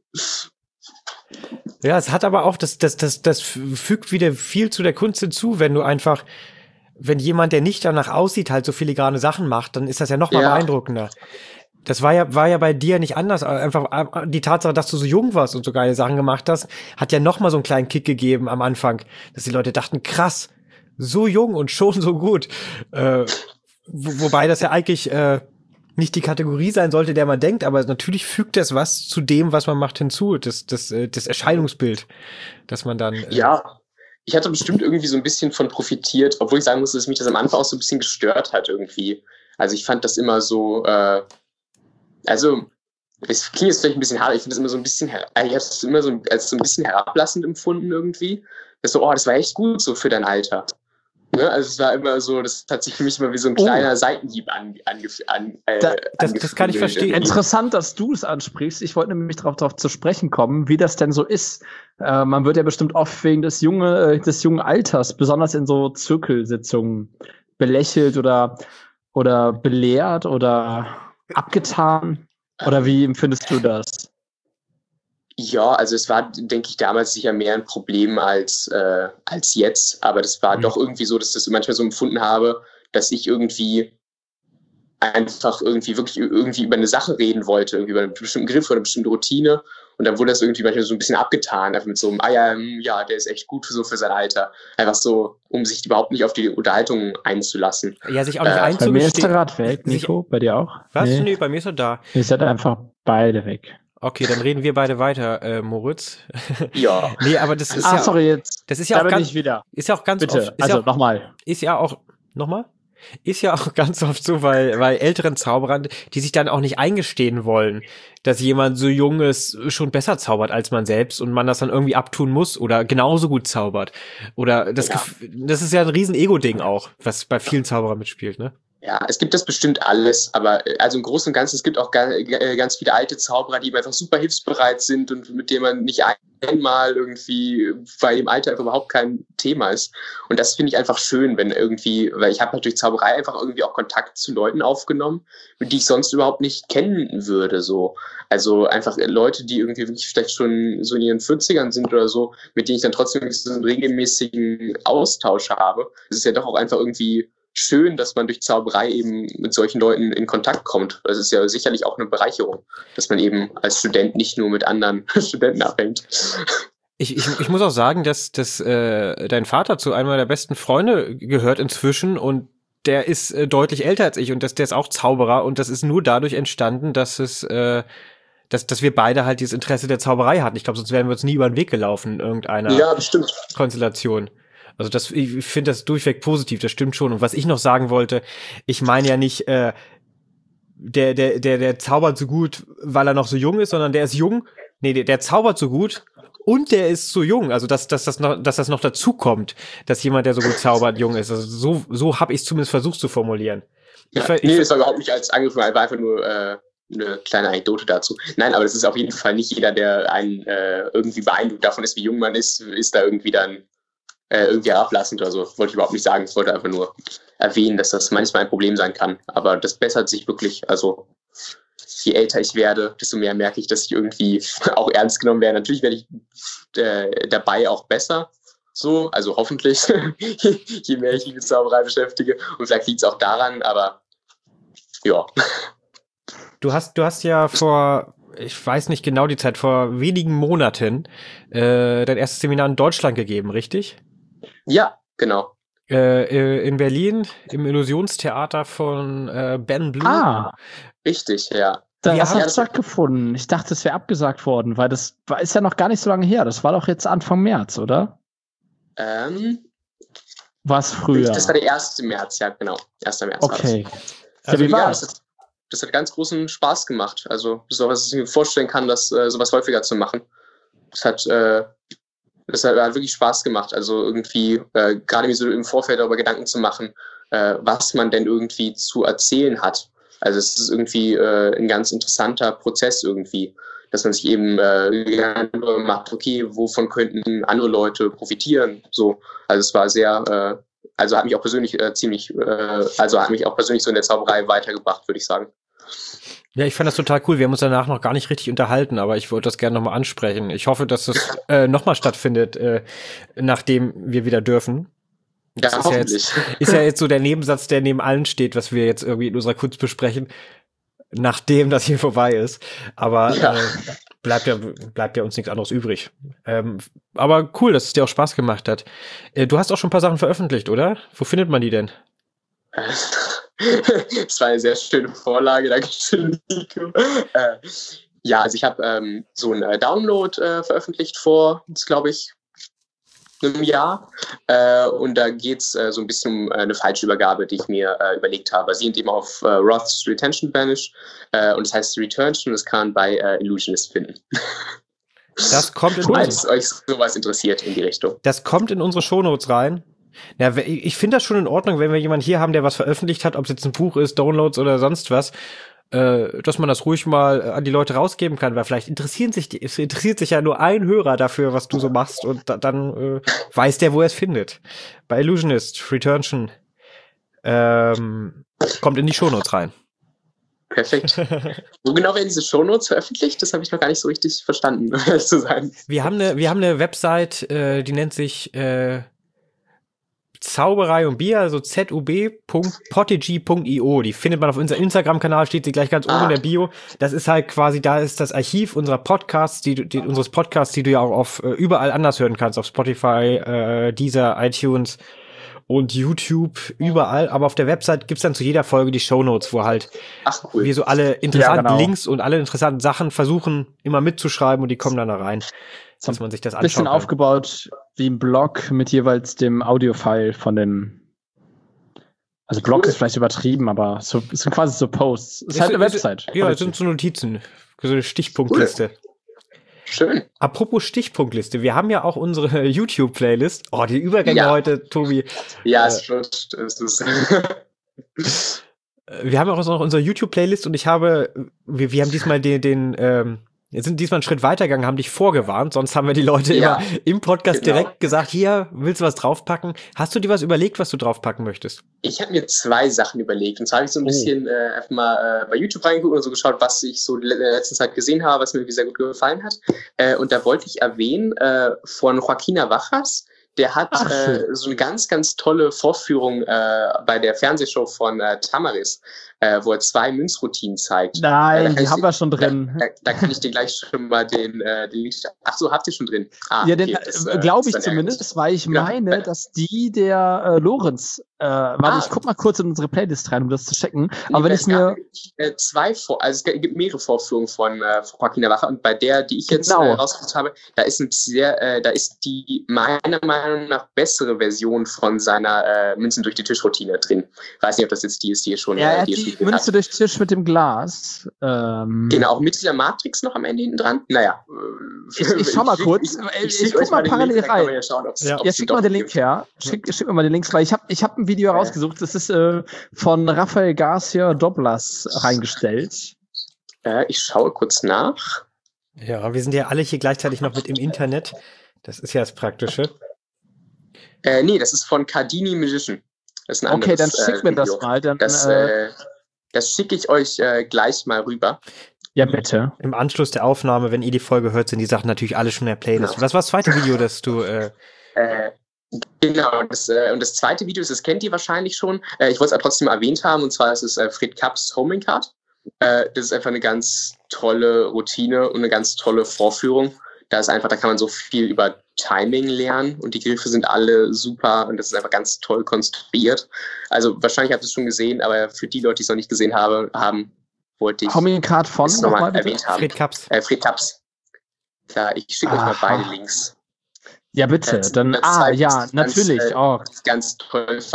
Ja, es hat aber auch, das, das, das, das fügt wieder viel zu der Kunst hinzu, wenn du einfach, wenn jemand, der nicht danach aussieht, halt so filigrane Sachen macht, dann ist das ja noch mal ja. beeindruckender. Das war ja, war ja bei dir nicht anders. Einfach die Tatsache, dass du so jung warst und so geile Sachen gemacht hast, hat ja noch mal so einen kleinen Kick gegeben am Anfang, dass die Leute dachten, krass, so jung und schon so gut. Äh, wo, wobei das ja eigentlich äh, nicht die Kategorie sein sollte, der man denkt, aber natürlich fügt das was zu dem, was man macht, hinzu. Das, das, das Erscheinungsbild, dass man dann... Äh, ja, ich hatte bestimmt irgendwie so ein bisschen von profitiert, obwohl ich sagen muss, dass mich das am Anfang auch so ein bisschen gestört hat irgendwie. Also ich fand das immer so... Äh, Also, es klingt jetzt vielleicht ein bisschen hart, ich finde das immer so ein bisschen, ich habe es immer so als so ein bisschen herablassend empfunden irgendwie. Das so, oh, das war echt gut so für dein Alter. Ne? Also es war immer so, das hat sich für mich immer wie so ein kleiner oh. Seitenhieb an, an, an äh, da, das, das kann ich verstehen. Irgendwie. Interessant, dass du es ansprichst. Ich wollte nämlich darauf, darauf zu sprechen kommen, wie das denn so ist. Äh, man wird ja bestimmt oft wegen des, junge, des jungen Alters, besonders in so Zirkelsitzungen, belächelt oder, oder belehrt oder abgetan? Oder wie empfindest du das? Ja, also es war, denke ich, damals sicher mehr ein Problem als, äh, als jetzt. Aber das war mhm. doch irgendwie so, dass ich das manchmal so empfunden habe, dass ich irgendwie einfach irgendwie wirklich irgendwie über eine Sache reden wollte, irgendwie über einen bestimmten Griff oder eine bestimmte Routine. Und dann wurde das irgendwie manchmal so ein bisschen abgetan, einfach mit so einem, ah ja, ja, der ist echt gut für so für sein Alter. Einfach so, um sich überhaupt nicht auf die Unterhaltung einzulassen. Ja, sich auch nicht äh, einzugestehen. Bei mir ist der Rad weg, Nico, bei dir auch? Was? Nee, nee bei mir ist er da. Ihr seid einfach beide weg. Okay, dann reden wir beide weiter, äh, Moritz. Ja. Nee, aber das ist ah, ja... sorry, jetzt. Das ist ja da auch ganz... Ich wieder. Ist ja auch ganz Bitte, oft... Ist also ja auch, nochmal. Ist ja auch... Nochmal? Ist ja auch ganz oft so, weil, weil älteren Zauberern, die sich dann auch nicht eingestehen wollen, dass jemand so jung ist, schon besser zaubert als man selbst und man das dann irgendwie abtun muss oder genauso gut zaubert. Oder das, ja. das ist ja ein riesen Ego-Ding auch, was bei vielen Zauberern mitspielt, ne? Ja, es gibt das bestimmt alles, aber also im Großen und Ganzen, es gibt auch ganz viele alte Zauberer, die einfach super hilfsbereit sind und mit denen man nicht einmal irgendwie bei dem Alter einfach überhaupt kein Thema ist. Und das finde ich einfach schön, wenn irgendwie, weil ich habe halt durch Zauberei einfach irgendwie auch Kontakt zu Leuten aufgenommen, die ich sonst überhaupt nicht kennen würde, so. Also einfach Leute, die irgendwie wirklich vielleicht schon so in ihren vierzigern sind oder so, mit denen ich dann trotzdem so einen regelmäßigen Austausch habe. Es ist ja doch auch einfach irgendwie schön, dass man durch Zauberei eben mit solchen Leuten in Kontakt kommt. Das ist ja sicherlich auch eine Bereicherung, dass man eben als Student nicht nur mit anderen Studenten abhängt. Ich, ich, ich muss auch sagen, dass, dass äh, dein Vater zu einem meiner besten Freunde gehört inzwischen und der ist äh, deutlich älter als ich und das, der ist auch Zauberer und das ist nur dadurch entstanden, dass es äh, dass, dass wir beide halt dieses Interesse der Zauberei hatten. Ich glaube, sonst wären wir uns nie über den Weg gelaufen in irgendeiner ja, bestimmt. Konstellation. Also das, ich finde das durchweg positiv, das stimmt schon. Und was ich noch sagen wollte, ich meine ja nicht, äh, der, der, der, der zaubert so gut, weil er noch so jung ist, sondern der ist jung, nee, der, der zaubert so gut und der ist so jung. Also dass, dass das noch, dass das noch dazu kommt, dass jemand, der so gut zaubert, jung ist. Also so, so habe ich es zumindest versucht zu formulieren. Ja, ich, nee, ich, das war überhaupt nicht als Angriff, war einfach nur äh, eine kleine Anekdote dazu. Nein, aber das ist auf jeden Fall nicht jeder, der einen äh, irgendwie beeindruckt davon ist, wie jung man ist, ist da irgendwie dann Äh, irgendwie herablassend oder so. Wollte ich überhaupt nicht sagen. Ich wollte einfach nur erwähnen, dass das manchmal ein Problem sein kann. Aber das bessert sich wirklich. Also je älter ich werde, desto mehr merke ich, dass ich irgendwie auch ernst genommen werde. Natürlich werde ich äh, dabei auch besser. So, also hoffentlich, je mehr ich mich mit Zauberei beschäftige. Und vielleicht liegt es auch daran, aber ja. Du hast, du hast ja vor, ich weiß nicht genau die Zeit, vor wenigen Monaten äh, dein erstes Seminar in Deutschland gegeben, richtig? Ja, genau. Äh, in Berlin, im Illusionstheater von äh, Ben Blue. Ah, richtig, ja. Das hat stattgefunden. Ich dachte, es wäre abgesagt worden, weil das war, ist ja noch gar nicht so lange her. Das war doch jetzt Anfang März, oder? Ähm, war es früher? Das war der erste März, ja, genau. erster März okay. war das. Also, ja, wie war das? Das hat ganz großen Spaß gemacht. Also, so was ich mir vorstellen kann, das äh, sowas häufiger zu machen. es hat, äh, das hat, hat wirklich Spaß gemacht. Also irgendwie, äh, gerade mir so im Vorfeld darüber Gedanken zu machen, äh, was man denn irgendwie zu erzählen hat. Also es ist irgendwie äh, ein ganz interessanter Prozess irgendwie, dass man sich eben äh, macht, okay, wovon könnten andere Leute profitieren? So, also es war sehr, äh, also hat mich auch persönlich äh, ziemlich, äh, also hat mich auch persönlich so in der Zauberei weitergebracht, würde ich sagen. Ja, ich fand das total cool. Wir haben uns danach noch gar nicht richtig unterhalten, aber ich wollte das gerne nochmal ansprechen. Ich hoffe, dass das äh, nochmal stattfindet, äh, nachdem wir wieder dürfen. Das ja, ist ja, jetzt, ist ja jetzt so der Nebensatz, der neben allen steht, was wir jetzt irgendwie in unserer Kunst besprechen, nachdem das hier vorbei ist. Aber ja. äh, bleibt ja bleibt ja uns nichts anderes übrig. Ähm, aber cool, dass es dir auch Spaß gemacht hat. Äh, du hast auch schon ein paar Sachen veröffentlicht, oder? Wo findet man die denn? Das war eine sehr schöne Vorlage, dankeschön, Nico. Äh, ja, also ich habe ähm, so einen äh, Download äh, veröffentlicht vor, glaube ich, einem Jahr. Äh, und da geht es äh, so ein bisschen um äh, eine Falschübergabe, die ich mir äh, überlegt habe. Basierend eben auf äh, Roths Retention Banish. Äh, und das heißt Retention, das kann man bei äh, Illusionist finden. Das kommt in Falls euch sowas interessiert in die Richtung. Das kommt in unsere Shownotes rein. Ja, ich finde das schon in Ordnung, wenn wir jemanden hier haben, der was veröffentlicht hat, ob es jetzt ein Buch ist, Downloads oder sonst was, äh, dass man das ruhig mal an die Leute rausgeben kann, weil vielleicht interessieren sich die, es interessiert sich ja nur ein Hörer dafür, was du so machst, und da, dann äh, weiß der, wo er es findet. Bei Illusionist, Retention, ähm, kommt in die Shownotes rein. Perfekt. Wo genau werden diese Shownotes veröffentlicht? Das habe ich noch gar nicht so richtig verstanden, um ehrlich zu sein. Wir haben eine, wir haben eine Website, äh, die nennt sich äh, Zauberei und Bier, also z u b punkt podigy punkt i o. Die findet man auf unserem Instagram-Kanal, steht sie gleich ganz oben ah. in der Bio. Das ist halt quasi, da ist das Archiv unserer Podcasts, die, die unseres Podcasts, die du ja auch auf äh, überall anders hören kannst, auf Spotify, äh, Deezer, iTunes und YouTube, überall. Aber auf der Website gibt's dann zu jeder Folge die Shownotes, wo halt Ach, cool. wir so alle interessanten ja, genau. Links und alle interessanten Sachen versuchen immer mitzuschreiben, und die kommen dann da rein, dass man sich das anschaut. Ein bisschen aufgebaut wie ein Blog mit jeweils dem Audio-File von den, also Blog cool. ist vielleicht übertrieben, aber so, es sind quasi so Posts. Es ist, ist halt eine Website. Ja, es sind so Notizen, so eine Stichpunktliste. Cool. Schön. Apropos Stichpunktliste, wir haben ja auch unsere YouTube-Playlist. Oh, die Übergänge ja. heute, Tobi. Ja, es äh, ist, es ist wir haben auch noch unsere YouTube-Playlist, und ich habe, wir, wir haben diesmal den, den ähm, wir sind diesmal einen Schritt weitergegangen, haben dich vorgewarnt, sonst haben wir die Leute ja, immer im Podcast genau. direkt gesagt, hier, willst du was draufpacken? Hast du dir was überlegt, was du draufpacken möchtest? Ich habe mir zwei Sachen überlegt, und zwar habe ich so ein oh. bisschen äh, einfach mal äh, bei YouTube reingeguckt und so geschaut, was ich so in der letzten Zeit gesehen habe, was mir irgendwie sehr gut gefallen hat. Äh, und da wollte ich erwähnen äh, von Joaquin Navajas. Der hat Ach, äh, so eine ganz, ganz tolle Vorführung äh, bei der Fernsehshow von äh, Tamaris, äh, wo er zwei Münzroutinen zeigt. Nein, äh, die haben wir schon drin. Da, da, da kann ich dir gleich schon mal den, äh, den Link. Ach so, habt ihr schon drin? Ah, ja, den okay, äh, glaube ich zumindest, ärgerlich. Weil ich meine, ja. dass die der äh, Lorenz, äh, warte, ah. ich guck mal kurz in unsere Playlist rein, um das zu checken. Nee, aber wenn ich mir äh, zwei vor, also es gibt mehrere Vorführungen von äh, Joaquin Navaja, und bei der, die ich jetzt genau. äh, rausgesucht habe, da ist ein sehr, äh, da ist die meiner Meinung nach bessere Version von seiner äh, Münzen durch die Tischroutine drin. Ich weiß nicht, ob das jetzt die ist, die ihr schon ja, äh, die, die Münze hat. Durch Tisch mit dem Glas. Ähm. Genau, auch mit dieser Matrix noch am Ende hinten dran. Naja. Ich, ich schau mal kurz. Ich, ich, ich, ich guck mal parallel rein. Ja, schauen, ja. ja schick mal den Link her. Schick, schick mir mal den Link, weil ich habe ich hab ein Video ja. rausgesucht, das ist äh, von Rafael Garcia Doblas reingestellt. Äh, ich schaue kurz nach. Ja, wir sind ja alle hier gleichzeitig noch mit im Internet. Das ist ja das Praktische. Äh, nee, das ist von Cardini Magician. Das ist ein okay, anderes, dann schick äh, mir das mal. Dann, das äh, das schicke ich euch äh, gleich mal rüber. Ja, bitte. Im Anschluss der Aufnahme, wenn ihr die Folge hört, sind die Sachen natürlich alle schon in der Playlist. Genau. Was war das zweite Video, das du... Äh äh, genau, das, äh, und das zweite Video, das kennt ihr wahrscheinlich schon. Äh, ich wollte es aber trotzdem erwähnt haben, und zwar ist es äh, Fred Kapps Homing Card. Äh, das ist einfach eine ganz tolle Routine und eine ganz tolle Vorführung. Da ist einfach, da kann man so viel über Timing lernen, und die Griffe sind alle super, und das ist einfach ganz toll konstruiert. Also wahrscheinlich habt ihr es schon gesehen, aber für die Leute, die es noch nicht gesehen habe, haben, wollte ich Homing Card von es nochmal erwähnt haben. Fred Kapps. Äh, Fred Kapps. Ja, ich schicke euch mal beide Links. Ja, bitte. Dann, ah, ja, ganz, natürlich. Äh, oh. ganz toll fand.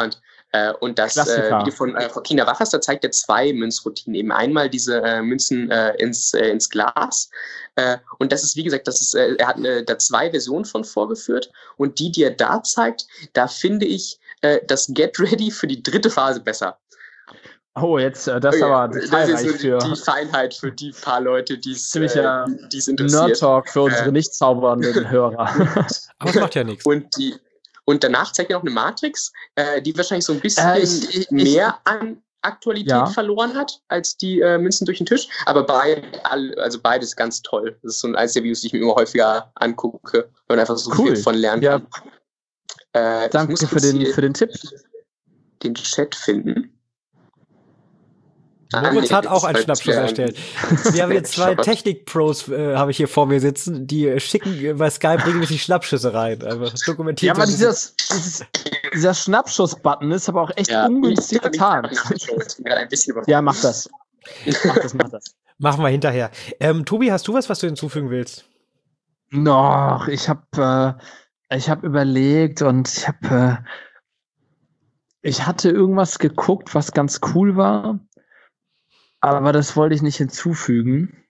Äh, und das äh, Video von, äh, von Kina Wachers, da zeigt er zwei Münzroutinen. Eben einmal diese äh, Münzen äh, ins, äh, ins Glas. Äh, und das ist, wie gesagt, das ist, äh, er hat äh, da zwei Versionen von vorgeführt. Und die, die er da zeigt, da finde ich äh, das Get Ready für die dritte Phase besser. Oh, jetzt, äh, das ist ja, aber detailreich das ist so für... Die, die Feinheit für die paar Leute, die es äh, interessiert. Nerd-Talk für unsere äh, nicht zaubernden Hörer. Aber das macht ja nichts. Und, die, und danach zeigt er noch eine Matrix, äh, die wahrscheinlich so ein bisschen äh, ich, ich, mehr an Aktualität ja. verloren hat, als die äh, Münzen durch den Tisch. Aber beid, also beides ganz toll. Das ist so eines der Videos, die ich mir immer häufiger angucke, weil man einfach so cool. viel von lernen ja. kann. Äh, Danke für den, für den Tipp. Den Chat finden. Moritz ah, hat auch einen Schnappschuss erstellt. Wir haben jetzt zwei Technik-Pros, äh, habe ich hier vor mir sitzen, die äh, schicken bei Skype regelmäßig Schnappschüsse rein. Also dokumentiert. Ja, aber dieses, dieses, dieser Schnappschuss-Button ist aber auch echt ja, ungünstig getan. Ja, mach das. Mach das, mach das. Machen wir hinterher. Ähm, Tobi, hast du was, was du hinzufügen willst? Noch, ich habe äh, ich habe überlegt und ich habe äh, ich hatte irgendwas geguckt, was ganz cool war. Aber das wollte ich nicht hinzufügen.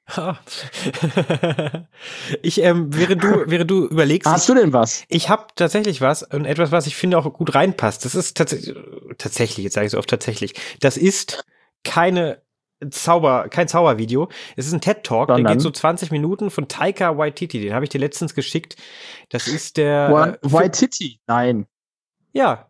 ich, ähm, während du, während du überlegst. Hast ich, du denn was? Ich habe tatsächlich was und etwas, was ich finde auch gut reinpasst. Das ist tatsächlich, tatsächlich, jetzt sage ich so oft tatsächlich. Das ist keine Zauber, kein Zaubervideo. Es ist ein TED-Talk, der geht so zwanzig Minuten von Taika Waititi. Den habe ich dir letztens geschickt. Das ist der. Äh, Waititi? Nein. Ja.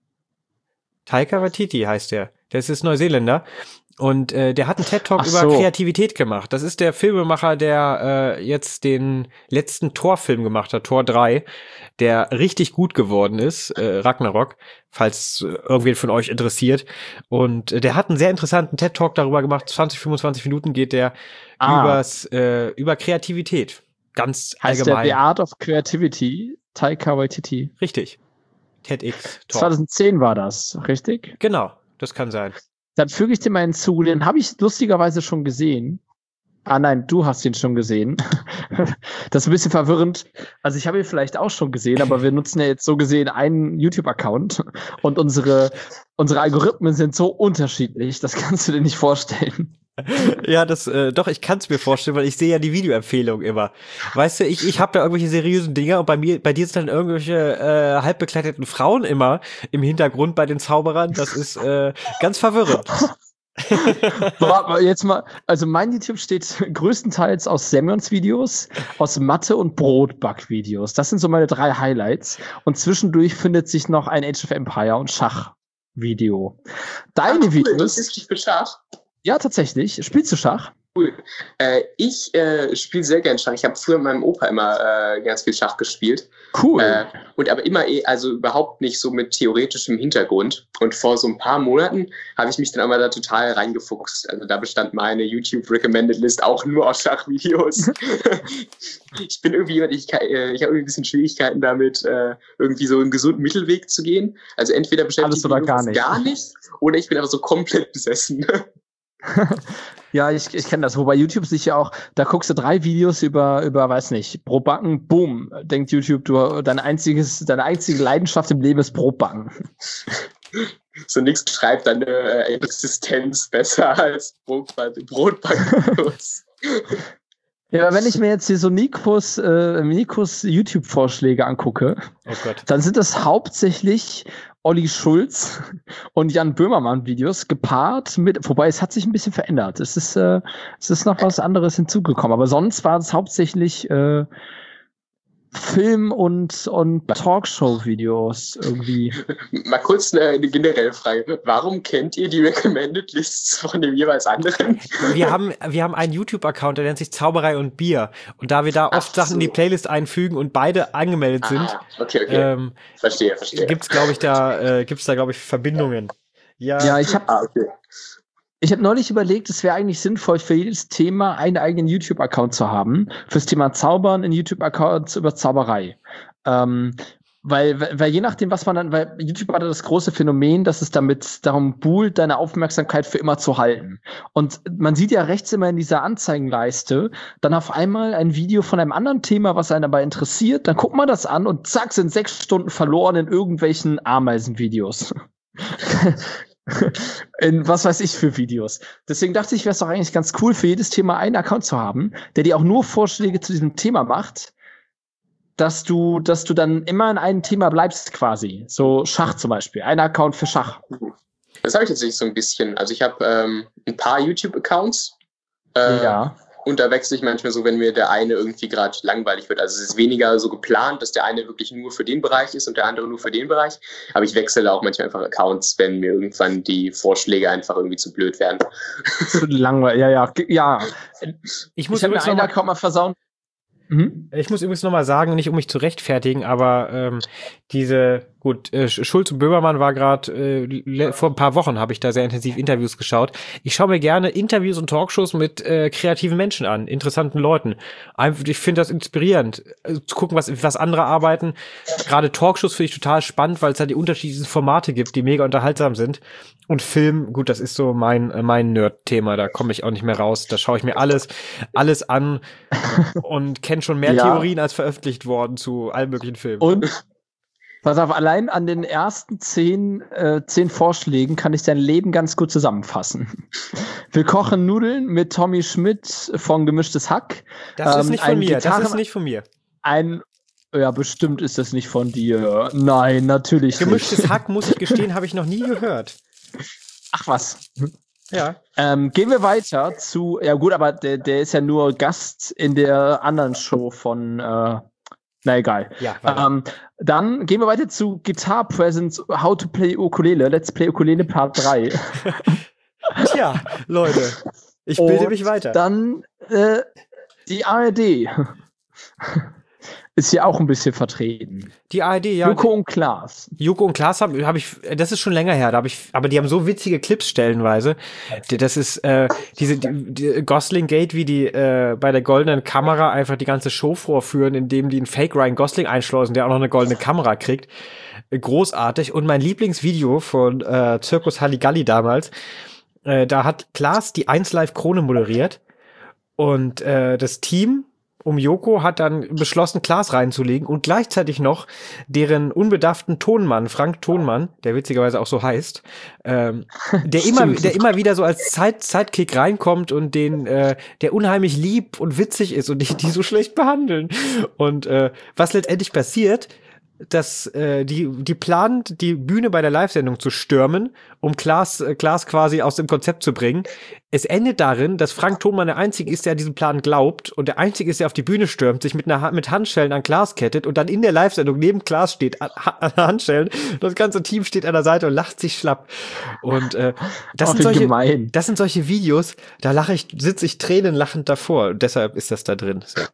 Taika Waititi heißt der. Das ist Neuseeländer. Und äh, der hat einen TED-Talk Ach über so. Kreativität gemacht. Das ist der Filmemacher, der äh, jetzt den letzten Thor-Film gemacht hat, Thor drei, der richtig gut geworden ist, äh, Ragnarok, falls äh, irgendwen von euch interessiert. Und äh, der hat einen sehr interessanten TED-Talk darüber gemacht. zwanzig, fünfundzwanzig Minuten geht der ah. übers, äh, über Kreativität. Ganz heißt allgemein. Der The Art of Creativity, Taika Waititi. Richtig. TEDx Talk. zwanzig zehn war das, richtig? Genau, das kann sein. Dann füge ich dir mal hinzu, den habe ich lustigerweise schon gesehen. Ah nein, du hast ihn schon gesehen. Das ist ein bisschen verwirrend. Also ich habe ihn vielleicht auch schon gesehen, aber wir nutzen ja jetzt so gesehen einen YouTube-Account und unsere, unsere Algorithmen sind so unterschiedlich, das kannst du dir nicht vorstellen. Ja, das äh, doch, ich kann es mir vorstellen, weil ich sehe ja die Videoempfehlung immer. Weißt du, ich ich habe ja irgendwelche seriösen Dinger und bei mir bei dir sind dann irgendwelche äh, halbbekleideten Frauen immer im Hintergrund bei den Zauberern. Das ist äh, ganz verwirrend. Warte mal, jetzt mal, also mein YouTube steht größtenteils aus Semyons-Videos, aus Mathe- und Brotback-Videos. Das sind so meine drei Highlights. Und zwischendurch findet sich noch ein Age of Empire und Schach-Video. Deine Ach, cool, Videos. Das ist dich für Schach. Ja, tatsächlich. Spielst du Schach? Cool. Äh, ich äh, spiele sehr gern Schach. Ich habe früher mit meinem Opa immer äh, ganz viel Schach gespielt. Cool. Äh, und aber immer eh, also überhaupt nicht so mit theoretischem Hintergrund. Und vor so ein paar Monaten habe ich mich dann aber da total reingefuchst. Also da bestand meine YouTube Recommended List auch nur aus Schachvideos. Ich bin irgendwie jemand, ich, äh, ich habe irgendwie ein bisschen Schwierigkeiten damit, äh, irgendwie so einen gesunden Mittelweg zu gehen. Also entweder beschäftigt mich oder gar nicht. gar nicht, oder ich bin einfach so komplett besessen. Ja, ich, ich kenne das. Wobei YouTube sich ja auch, da guckst du drei Videos über, über, weiß nicht, Brotbacken, boom, denkt YouTube, du, dein einziges, deine einzige Leidenschaft im Leben ist Brotbacken. So nichts schreibt deine äh, Existenz besser als Brotbacken. Brotbacken. Ja, aber wenn ich mir jetzt hier so Nikos, äh, Nikos YouTube-Vorschläge angucke, oh Gott. Dann sind das hauptsächlich Olli Schulz und Jan Böhmermann-Videos gepaart mit, wobei es hat sich ein bisschen verändert. Es ist, äh, es ist noch was anderes hinzugekommen, aber sonst war es hauptsächlich äh, Film- und, und Talkshow-Videos irgendwie. Mal kurz eine, eine generelle Frage. Warum kennt ihr die Recommended Lists von dem jeweils anderen? Wir haben, wir haben einen YouTube-Account, der nennt sich Zauberei und Bier. Und da wir da oft Ach Sachen so. in die Playlist einfügen und beide angemeldet sind, ah, okay, okay. Ähm, verstehe, verstehe. Gibt's, glaube ich, da, äh, gibt's da, glaube ich, Verbindungen. Ja, ja ich habe ah, okay. Ich habe neulich überlegt, es wäre eigentlich sinnvoll, für jedes Thema einen eigenen YouTube-Account zu haben. Fürs Thema Zaubern, einen YouTube-Account über Zauberei. Ähm, weil, weil je nachdem, was man dann, weil YouTube hatte das große Phänomen, dass es damit darum buhlt, deine Aufmerksamkeit für immer zu halten. Und man sieht ja rechts immer in dieser Anzeigenleiste dann auf einmal ein Video von einem anderen Thema, was einen dabei interessiert. Dann guckt man das an und zack, sind sechs Stunden verloren in irgendwelchen Ameisenvideos. in was weiß ich für Videos. Deswegen dachte ich, wäre es doch eigentlich ganz cool, für jedes Thema einen Account zu haben, der dir auch nur Vorschläge zu diesem Thema macht, dass du, dass du dann immer in einem Thema bleibst quasi. So Schach zum Beispiel. Ein Account für Schach. Das habe ich tatsächlich so ein bisschen. Also ich habe ähm, ein paar YouTube-Accounts. Äh, ja. Und da wechsle ich manchmal so, wenn mir der eine irgendwie gerade langweilig wird. Also es ist weniger so geplant, dass der eine wirklich nur für den Bereich ist und der andere nur für den Bereich. Aber ich wechsle auch manchmal einfach Accounts, wenn mir irgendwann die Vorschläge einfach irgendwie zu blöd werden. Zu langweilig, ja, ja, ja. Ich muss ich habe mir einen Account mal versauen. Mhm. Ich muss übrigens nochmal sagen, nicht um mich zu rechtfertigen, aber ähm, diese, gut, äh, Schulz und Böhmermann war gerade, äh, vor ein paar Wochen habe ich da sehr intensiv Interviews geschaut. Ich schaue mir gerne Interviews und Talkshows mit äh, kreativen Menschen an, interessanten Leuten. Einfach, ich finde das inspirierend, äh, zu gucken, was, was andere arbeiten. Gerade Talkshows finde ich total spannend, weil es da die unterschiedlichen Formate gibt, die mega unterhaltsam sind. Und Film, gut, das ist so mein mein Nerd-Thema, da komme ich auch nicht mehr raus. Da schaue ich mir alles alles an und kenne schon mehr ja. Theorien als veröffentlicht worden zu allen möglichen Filmen. Und pass auf, allein an den ersten zehn, äh, zehn Vorschlägen kann ich dein Leben ganz gut zusammenfassen. Wir kochen Nudeln mit Tommy Schmidt von Gemischtes Hack. Das ähm, ist nicht von mir, Gitarren, das ist nicht von mir. Ein Ja, bestimmt ist das nicht von dir. Nein, natürlich nicht. Gemischtes Hack, muss ich gestehen, habe ich noch nie gehört. Ach was. Ja. Ähm, gehen wir weiter zu, ja gut, aber der, der ist ja nur Gast in der anderen Show von, äh, na egal. Ja, ähm, dann gehen wir weiter zu Guitar Presents, How to Play Ukulele, Let's Play Ukulele Part drei. Tja, Leute, ich bilde Und mich weiter. Dann äh, die A R D. Ist hier auch ein bisschen vertreten. Die A R D, ja. Joko und Klaas. Joko und Klaas habe hab ich, das ist schon länger her, da habe ich, aber die haben so witzige Clips stellenweise. Das ist äh, diese die, die Gosling Gate, wie die äh, bei der goldenen Kamera einfach die ganze Show vorführen, indem die einen Fake Ryan Gosling einschleusen, der auch noch eine goldene Kamera kriegt. Großartig. Und mein Lieblingsvideo von äh, Zirkus Halligalli damals, äh, da hat Klaas die eins Live Krone moderiert und äh, das Team um Joko hat dann beschlossen, Klaas reinzulegen und gleichzeitig noch deren unbedarften Tonmann, Frank Tonmann, der witzigerweise auch so heißt, ähm, der immer, der immer wieder so als Side Sidekick reinkommt und den, äh, der unheimlich lieb und witzig ist und die, die so schlecht behandeln. Und äh, was letztendlich passiert, dass äh, die die plant, die Bühne bei der Live-Sendung zu stürmen, um Klaas, äh, Klaas quasi aus dem Konzept zu bringen. Es endet darin, dass Frank Thonmann der Einzige ist, der an diesen Plan glaubt und der Einzige ist, der auf die Bühne stürmt, sich mit einer mit Handschellen an Klaas kettet und dann in der Live-Sendung neben Klaas steht, an, an Handschellen. Das ganze Team steht an der Seite und lacht sich schlapp. Und äh, das, sind solche, gemein. das sind solche Videos, da lache ich, sitze ich tränenlachend davor. Und deshalb ist das da drin. So.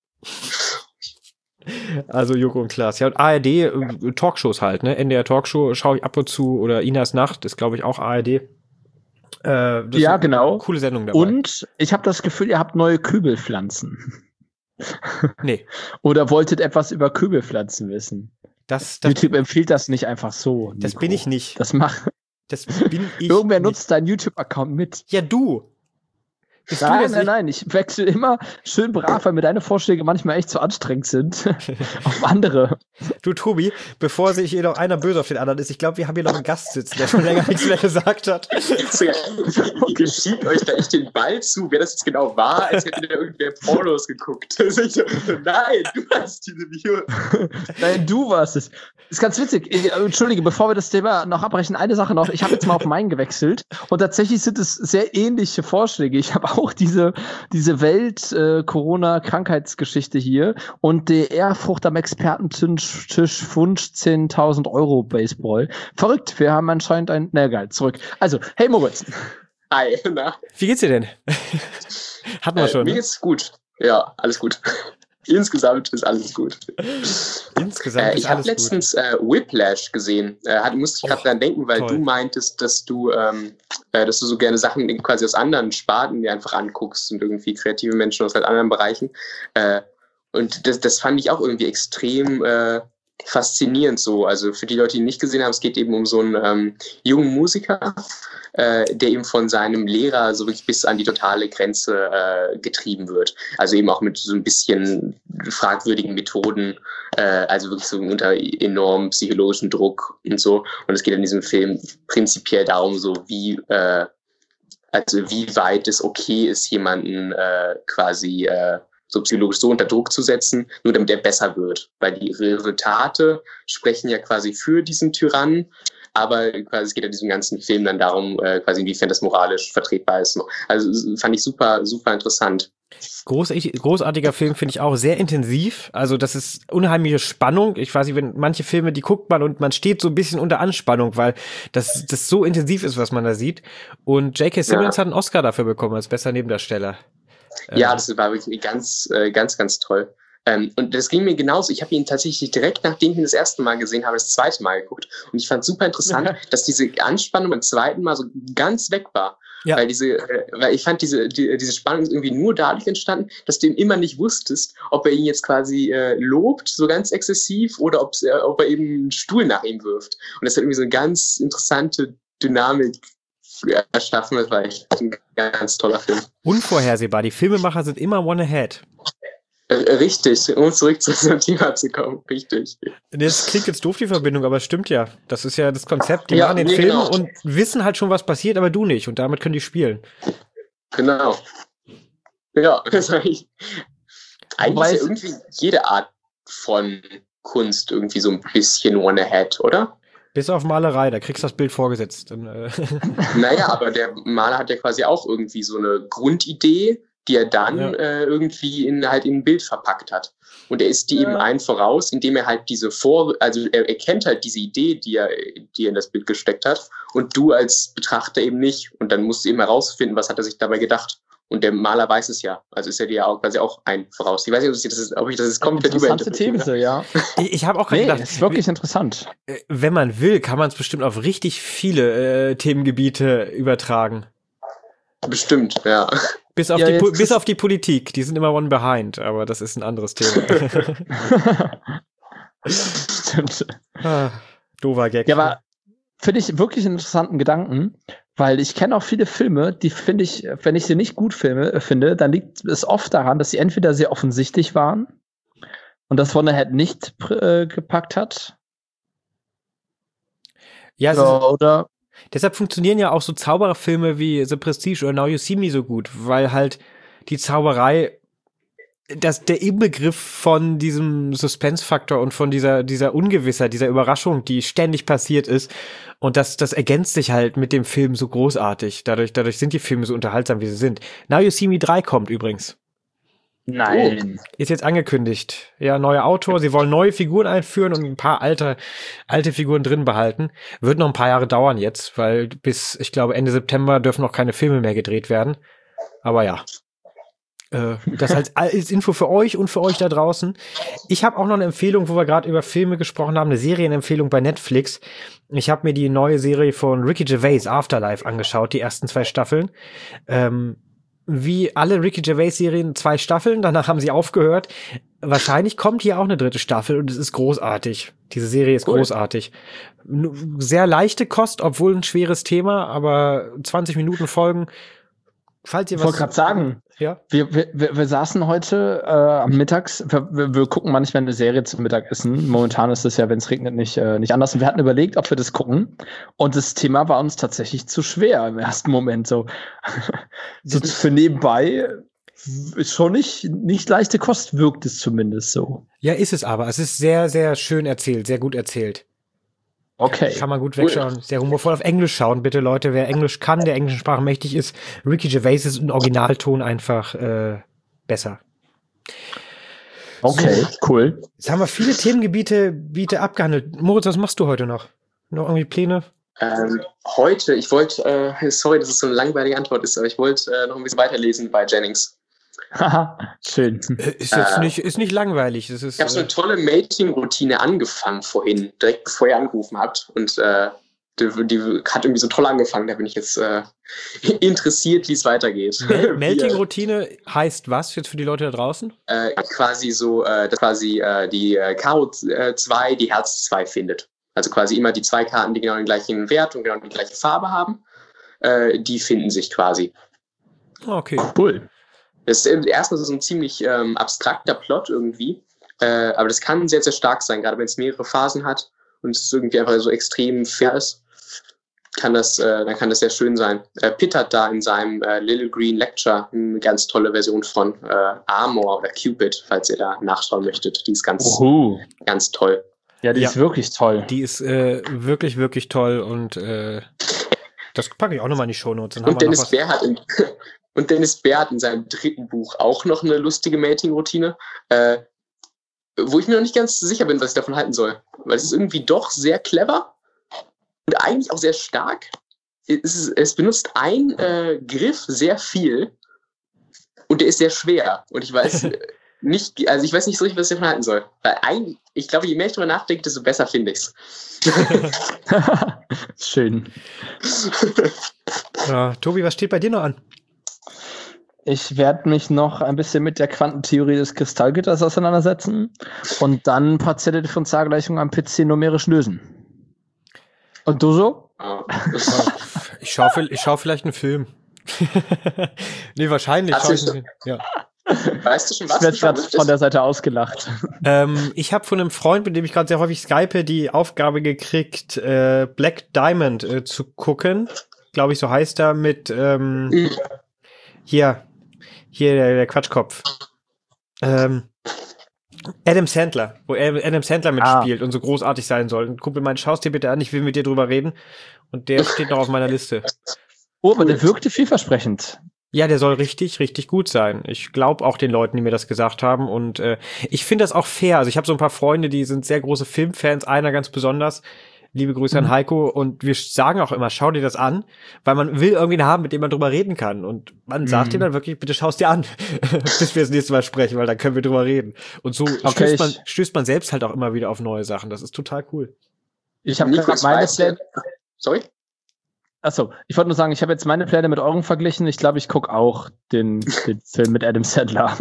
Also Joko und Klaas. Ja, und A R D, äh, Talkshows halt, ne? N D R Talkshow schaue ich ab und zu. Oder Inas Nacht ist, glaube ich, auch A R D. Äh, ja, genau. Coole Sendung dabei. Und ich habe das Gefühl, ihr habt neue Kübelpflanzen. Nee. Oder wolltet etwas über Kübelpflanzen wissen? Das, das, YouTube empfiehlt das nicht einfach so. Das Nico. bin ich nicht. Das macht. Das bin ich Irgendwer nicht. nutzt deinen YouTube-Account mit. Ja, du. Bist nein, du das nein, nicht? nein, ich wechsle immer schön brav, weil mir deine Vorschläge manchmal echt zu anstrengend sind. Auf andere. Du, Tobi, bevor sich hier noch einer böse auf den anderen ist, ich glaube, wir haben hier noch einen Gast sitzen, der schon länger nichts mehr gesagt hat. Ihr schiebt euch da echt den Ball zu, wer das jetzt genau war, als hätte da irgendwer Pornos geguckt. Also ich so, nein, du hast diese Video. Nein, du warst es. Ist ganz witzig. Ich, Entschuldige, bevor wir das Thema noch abbrechen, eine Sache noch. Ich habe jetzt mal auf meinen gewechselt und tatsächlich sind es sehr ähnliche Vorschläge. Ich habe auch diese, diese Welt-Corona-Krankheitsgeschichte hier und der Erfurt am Expertentisch Wunsch zehntausend Euro Baseball. Verrückt, wir haben anscheinend ein, na egal, zurück. Also, hey Moritz. Hi, na. Wie geht's dir denn? Hatten wir äh, schon, Mir ne? geht's gut. Ja, alles gut. Insgesamt ist alles gut. Insgesamt äh, ist ich habe alles letztens gut. äh, Whiplash gesehen. Äh, hat, musste ich gerade Oh, dran denken, weil toll. du meintest, dass du, ähm, äh, dass du so gerne Sachen quasi aus anderen Sparten dir einfach anguckst und irgendwie kreative Menschen aus halt anderen Bereichen. Äh, und das, das fand ich auch irgendwie extrem äh, faszinierend so. Also für die Leute, die ihn nicht gesehen haben, es geht eben um so einen ähm, jungen Musiker, äh, der eben von seinem Lehrer so wirklich bis an die totale Grenze äh, getrieben wird. Also eben auch mit so ein bisschen fragwürdigen Methoden, äh, also wirklich so unter enormem psychologischen Druck und so. Und es geht in diesem Film prinzipiell darum, so wie äh, also wie weit es okay ist, jemanden äh, quasi äh, so psychologisch so unter Druck zu setzen, nur damit er besser wird. Weil die Resultate sprechen ja quasi für diesen Tyrannen, aber quasi es geht in diesem ganzen Film dann darum, äh, quasi inwiefern das moralisch vertretbar ist. Also fand ich super, super interessant. Groß, großartiger Film, finde ich auch, sehr intensiv. Also das ist unheimliche Spannung. Ich weiß nicht, wenn manche Filme, die guckt man und man steht so ein bisschen unter Anspannung, weil das, das so intensiv ist, was man da sieht. Und J K. Simmons ja. hat einen Oscar dafür bekommen als bester Nebendarsteller. Ja, das war wirklich ganz, ganz, ganz toll. Ähm, und das ging mir genauso. Ich habe ihn tatsächlich direkt, nachdem ich ihn das erste Mal gesehen habe, das zweite Mal geguckt. Und ich fand es super interessant, ja. dass diese Anspannung beim zweiten Mal so ganz weg war. Ja. Weil diese, weil ich fand diese, die, diese Spannung ist irgendwie nur dadurch entstanden, dass du ihm immer nicht wusstest, ob er ihn jetzt quasi äh, lobt, so ganz exzessiv, oder ob, äh, ob er eben einen Stuhl nach ihm wirft. Und das hat irgendwie so eine ganz interessante Dynamik erschaffen. Das war echt ein ganz toller Film. Unvorhersehbar. Die Filmemacher sind immer one ahead. Richtig, um zurück zu diesem Thema zu kommen, richtig. Das klingt jetzt doof, die Verbindung, aber es stimmt ja. Das ist ja das Konzept. Die ja, machen den nee, Film genau. und wissen halt schon, was passiert, aber du nicht. Und damit können die spielen. Genau. Ja, das war ich. Eigentlich ist ja irgendwie jede Art von Kunst irgendwie so ein bisschen one ahead, oder? Bis auf Malerei, da kriegst du das Bild vorgesetzt. Dann, äh naja, aber der Maler hat ja quasi auch irgendwie so eine Grundidee, die er dann ja. äh, irgendwie in halt in ein Bild verpackt hat. Und er ist die ja. eben ein voraus, indem er halt diese Vor... Also er erkennt halt diese Idee, die er, die er in das Bild gesteckt hat, und du als Betrachter eben nicht. Und dann musst du eben herausfinden, was hat er sich dabei gedacht. Und der Maler weiß es ja. Also ist er dir auch quasi auch ein voraus. Ich weiß nicht, ob ich das, ist, ob ich das ist komplett überinterpretiere. Interessante These, ja. Ich, ich habe auch gerade nee, gedacht... ist wirklich interessant. Wenn man will, kann man es bestimmt auf richtig viele äh, Themengebiete übertragen. Bestimmt, ja. Bis auf, ja, die, bis auf die Politik, die sind immer one behind, aber das ist ein anderes Thema. Stimmt. Ah, doofer Gag. Ja, aber finde ich wirklich einen interessanten Gedanken, weil ich kenne auch viele Filme, die finde ich, wenn ich sie nicht gut filme, äh, finde, dann liegt es oft daran, dass sie entweder sehr offensichtlich waren und das One Ahead nicht äh, gepackt hat. Ja, es oder, oder deshalb funktionieren ja auch so Zaubererfilme wie The Prestige oder Now You See Me so gut, weil halt die Zauberei, das, der Inbegriff von diesem Suspense-Faktor und von dieser, dieser Ungewissheit, dieser Überraschung, die ständig passiert ist, und das, das ergänzt sich halt mit dem Film so großartig. Dadurch, dadurch sind die Filme so unterhaltsam, wie sie sind. Now You See Me drei kommt übrigens. Nein. Oh, ist jetzt angekündigt. Ja, neuer Autor. Sie wollen neue Figuren einführen und ein paar alte, alte Figuren drin behalten. Wird noch ein paar Jahre dauern jetzt, weil bis, ich glaube, Ende September dürfen noch keine Filme mehr gedreht werden. Aber ja. Äh, das als, als Info für euch und für euch da draußen. Ich habe auch noch eine Empfehlung, wo wir gerade über Filme gesprochen haben, eine Serienempfehlung bei Netflix. Ich habe mir die neue Serie von Ricky Gervais, Afterlife, angeschaut, die ersten zwei Staffeln. Ähm, Wie alle Ricky Gervais-Serien, zwei Staffeln, danach haben sie aufgehört. Wahrscheinlich kommt hier auch eine dritte Staffel und es ist großartig. Diese Serie ist cool. großartig. Sehr leichte Kost, obwohl ein schweres Thema, aber zwanzig Minuten Folgen. Falls ihr ich was... wollte gerade sagen, ja? wir, wir, wir saßen heute äh, am Mittags, wir, wir gucken manchmal eine Serie zum Mittagessen. Momentan ist es ja, wenn es regnet, nicht, äh, nicht anders. Und wir hatten überlegt, ob wir das gucken. Und das Thema war uns tatsächlich zu schwer im ersten Moment. So, so für nebenbei ist schon nicht, nicht leichte Kost, wirkt es zumindest so. Ja, ist es aber. Es ist sehr, sehr schön erzählt, sehr gut erzählt. Okay. Kann man gut wegschauen. Sehr humorvoll. Auf Englisch schauen, bitte, Leute. Wer Englisch kann, der englischen Sprache mächtig ist, Ricky Gervais ist im Originalton einfach äh, besser. Okay, so. Cool. Jetzt haben wir viele Themengebiete Biete abgehandelt. Moritz, was machst du heute noch? Noch irgendwie Pläne? Ähm, heute, ich wollte, äh, sorry, dass es so eine langweilige Antwort ist, aber ich wollte äh, noch ein bisschen weiterlesen bei Jennings. Haha, schön. Ist jetzt äh, nicht, ist nicht langweilig. Das ist, ich habe so eine tolle Mating-Routine angefangen vorhin, direkt bevor ihr angerufen habt. Und äh, die, die hat irgendwie so toll angefangen, da bin ich jetzt äh, interessiert, wie es weitergeht. Mel Melting-Routine heißt was jetzt für die Leute da draußen? Äh, quasi so, äh, dass quasi äh, die äh, Karo zwei die Herz zwei findet. Also quasi immer die zwei Karten, die genau den gleichen Wert und genau die gleiche Farbe haben, äh, die finden sich quasi. Okay. Cool. Das ist erstmal so ein ziemlich ähm, abstrakter Plot irgendwie, äh, aber das kann sehr, sehr stark sein, gerade wenn es mehrere Phasen hat und es irgendwie einfach so extrem fair ist. Kann das, äh, dann kann das sehr schön sein. Äh, Pitt hat da in seinem äh, Little Green Lecture eine ganz tolle Version von äh, Amor oder Cupid, falls ihr da nachschauen möchtet. Die ist ganz, Uhu. ganz toll. Ja, die ja. ist wirklich toll. Die ist äh, wirklich, wirklich toll und äh, das packe ich auch nochmal in die Shownotes. Und Dennis Bär hat in, und Dennis Bär hat in seinem dritten Buch auch noch eine lustige Mating-Routine, äh, wo ich mir noch nicht ganz sicher bin, was ich davon halten soll. Weil es ist irgendwie doch sehr clever und eigentlich auch sehr stark. Es, ist, es benutzt einen äh, Griff sehr viel und der ist sehr schwer. Und ich weiß nicht, also ich weiß nicht so richtig, was ich davon halten soll. Weil eigentlich, ich glaube, je mehr ich darüber nachdenke, desto besser finde ich es. Schön. Ja, Tobi, was steht bei dir noch an? Ich werde mich noch ein bisschen mit der Quantentheorie des Kristallgitters auseinandersetzen und dann ein paar Differentialgleichungen am P C numerisch lösen. Und du so? Ich schaue ich schau vielleicht einen Film. Nee, wahrscheinlich. Schau ich einen, ja. Weißt du schon, was ich werde gerade von der Seite ausgelacht. Ähm, ich habe von einem Freund, mit dem ich gerade sehr häufig skype, die Aufgabe gekriegt, äh, Black Diamond äh, zu gucken. Glaube ich, so heißt er mit ähm, mhm. hier, hier der, der Quatschkopf. Ähm, Adam Sandler, wo Adam Sandler mitspielt ah. und so großartig sein soll. Ein Kumpel meint, schaust dir bitte an, ich will mit dir drüber reden. Und der steht noch auf meiner Liste. Oh, aber der wirkte vielversprechend. Ja, der soll richtig, richtig gut sein. Ich glaube auch den Leuten, die mir das gesagt haben. Und äh, ich finde das auch fair. Also ich habe so ein paar Freunde, die sind sehr große Filmfans. Einer ganz besonders. Liebe Grüße mhm. an Heiko. Und wir sagen auch immer, schau dir das an. Weil man will irgendwen haben, mit dem man drüber reden kann. Und man mhm. sagt ihm dann wirklich, bitte schau's dir an. Bis wir das nächste Mal sprechen, weil dann können wir drüber reden. Und so okay, stößt, man, stößt man selbst halt auch immer wieder auf neue Sachen. Das ist total cool. Ich habe gerade meine Pläne. Sorry? Achso, ich wollte nur sagen, ich habe jetzt meine Pläne mit euren verglichen. Ich glaube, ich gucke auch den, den Film mit Adam Sandler.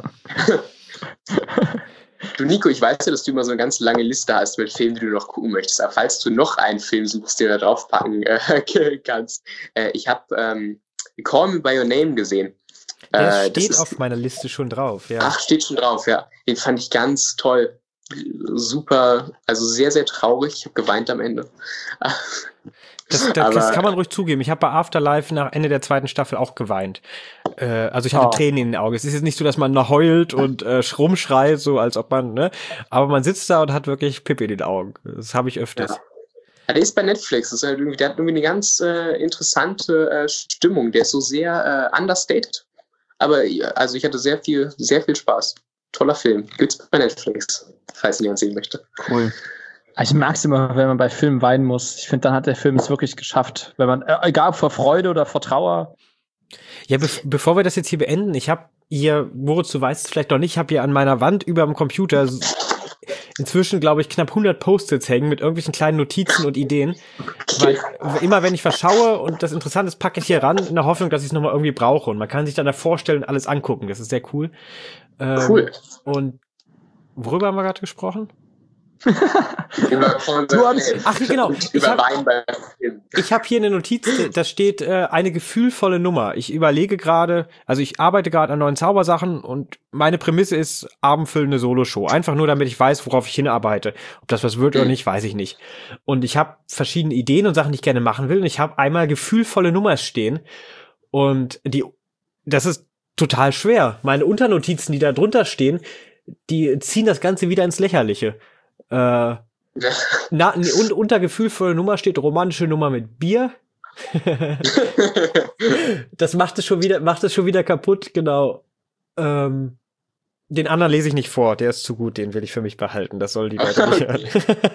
Du, Nico, ich weiß ja, dass du immer so eine ganz lange Liste hast mit Filmen, die du noch gucken möchtest. Aber falls du noch einen Film suchst, den du da draufpacken äh, kannst. Äh, ich habe ähm, Call Me By Your Name gesehen. Der äh, steht ist, auf meiner Liste schon drauf, ja. Ach, steht schon drauf, ja. Den fand ich ganz toll. Super, also sehr, sehr traurig. Ich habe geweint am Ende. Das, das, das kann man ruhig zugeben. Ich habe bei Afterlife nach Ende der zweiten Staffel auch geweint. Äh, also ich hatte oh. Tränen in den Augen. Es ist jetzt nicht so, dass man noch heult und äh, rumschreit, so als ob man, ne? Aber man sitzt da und hat wirklich Pipi in den Augen. Das habe ich öfters. Ja. Ja, der ist bei Netflix. Das ist halt irgendwie, der hat irgendwie eine ganz äh, interessante äh, Stimmung. Der ist so sehr äh, understated. Aber also ich hatte sehr viel, sehr viel Spaß. Toller Film. Gibt's bei Netflix, falls jemand sehen möchte. Cool. Ich mag es immer, wenn man bei Filmen weinen muss. Ich finde, dann hat der Film es wirklich geschafft. Wenn man, egal vor Freude oder vor Trauer. Ja, be- bevor wir das jetzt hier beenden, ich habe hier, Moritz, du weißt es vielleicht noch nicht, ich habe hier an meiner Wand über dem Computer inzwischen, glaube ich, knapp hundert Post-its hängen mit irgendwelchen kleinen Notizen und Ideen. Weil immer, wenn ich was schaue und das interessant ist, packe ich hier ran, in der Hoffnung, dass ich es nochmal irgendwie brauche. Und man kann sich dann da vorstellen und alles angucken. Das ist sehr cool. Ähm, cool. Und worüber haben wir gerade gesprochen? über du hast, ach genau, ich habe hab hier eine Notiz, da steht äh, eine gefühlvolle Nummer. Ich überlege gerade, also ich arbeite gerade an neuen Zaubersachen und meine Prämisse ist abendfüllende Soloshow. Einfach nur, damit ich weiß, worauf ich hinarbeite. Ob das was wird oder nicht, weiß ich nicht. Und ich habe verschiedene Ideen und Sachen, die ich gerne machen will. Und ich habe einmal gefühlvolle Nummer stehen. Und die, das ist total schwer. Meine Unternotizen, die da drunter stehen, die ziehen das Ganze wieder ins Lächerliche. Äh, na, und unter gefühlvolle Nummer steht romantische Nummer mit Bier. Das macht es schon wieder, macht es schon wieder kaputt, genau. Ähm, den anderen lese ich nicht vor, der ist zu gut, den will ich für mich behalten. Das soll die Leute nicht hören.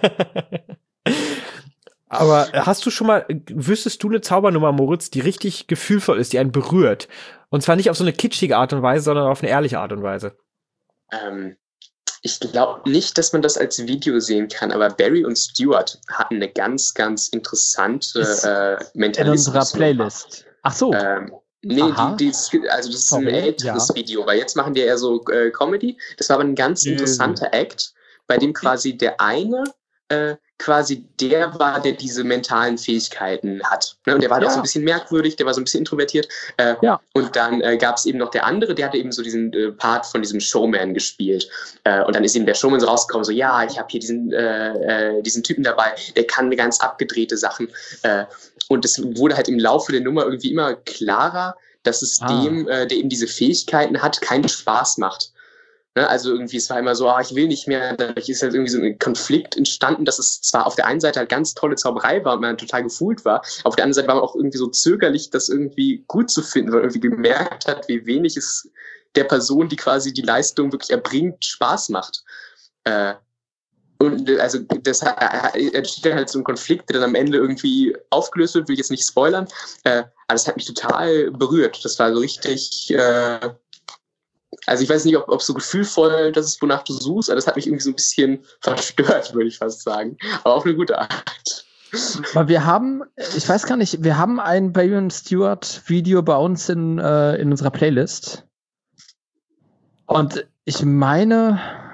Aber hast du schon mal, wüsstest du eine Zaubernummer, Moritz, die richtig gefühlvoll ist, die einen berührt? Und zwar nicht auf so eine kitschige Art und Weise, sondern auf eine ehrliche Art und Weise. Ähm. Ich glaube nicht, dass man das als Video sehen kann, aber Barry und Stuart hatten eine ganz, ganz interessante äh, Mentalismus. In unserer Playlist. Ach so. Ähm, nee, die, die, also das ist Sorry, ein älteres ja. Video, weil jetzt machen die eher so äh, Comedy. Das war aber ein ganz mhm. interessanter Act, bei dem quasi der eine äh, quasi der war, der diese mentalen Fähigkeiten hat. Ne? Und der war halt ja. auch so ein bisschen merkwürdig, der war so ein bisschen introvertiert. Äh, ja. Und dann äh, gab es eben noch der andere, der hatte eben so diesen äh, Part von diesem Showman gespielt. Äh, und dann ist eben der Showman so rausgekommen, so ja, ich habe hier diesen, äh, äh, diesen Typen dabei, der kann ganz abgedrehte Sachen. Äh, und es wurde halt im Laufe der Nummer irgendwie immer klarer, dass es ah. dem, äh, der eben diese Fähigkeiten hat, keinen Spaß macht. Ne, also irgendwie, es war immer so, ah, ich will nicht mehr, dadurch ist halt irgendwie so ein Konflikt entstanden, dass es zwar auf der einen Seite halt ganz tolle Zauberei war und man total gefühlt war, auf der anderen Seite war man auch irgendwie so zögerlich, das irgendwie gut zu finden, weil man irgendwie gemerkt hat, wie wenig es der Person, die quasi die Leistung wirklich erbringt, Spaß macht. Äh, und also das entsteht dann halt so ein Konflikt, der dann am Ende irgendwie aufgelöst wird, will ich jetzt nicht spoilern, äh, aber das hat mich total berührt. Das war so richtig... Äh, Also ich weiß nicht, ob, ob so gefühlvoll das ist, wonach du suchst, aber das hat mich irgendwie so ein bisschen verstört, würde ich fast sagen. Aber auf eine gute Art. Aber wir haben, ich weiß gar nicht, wir haben ein Barry und Stuart Video bei uns in, äh, in unserer Playlist. Und ich meine,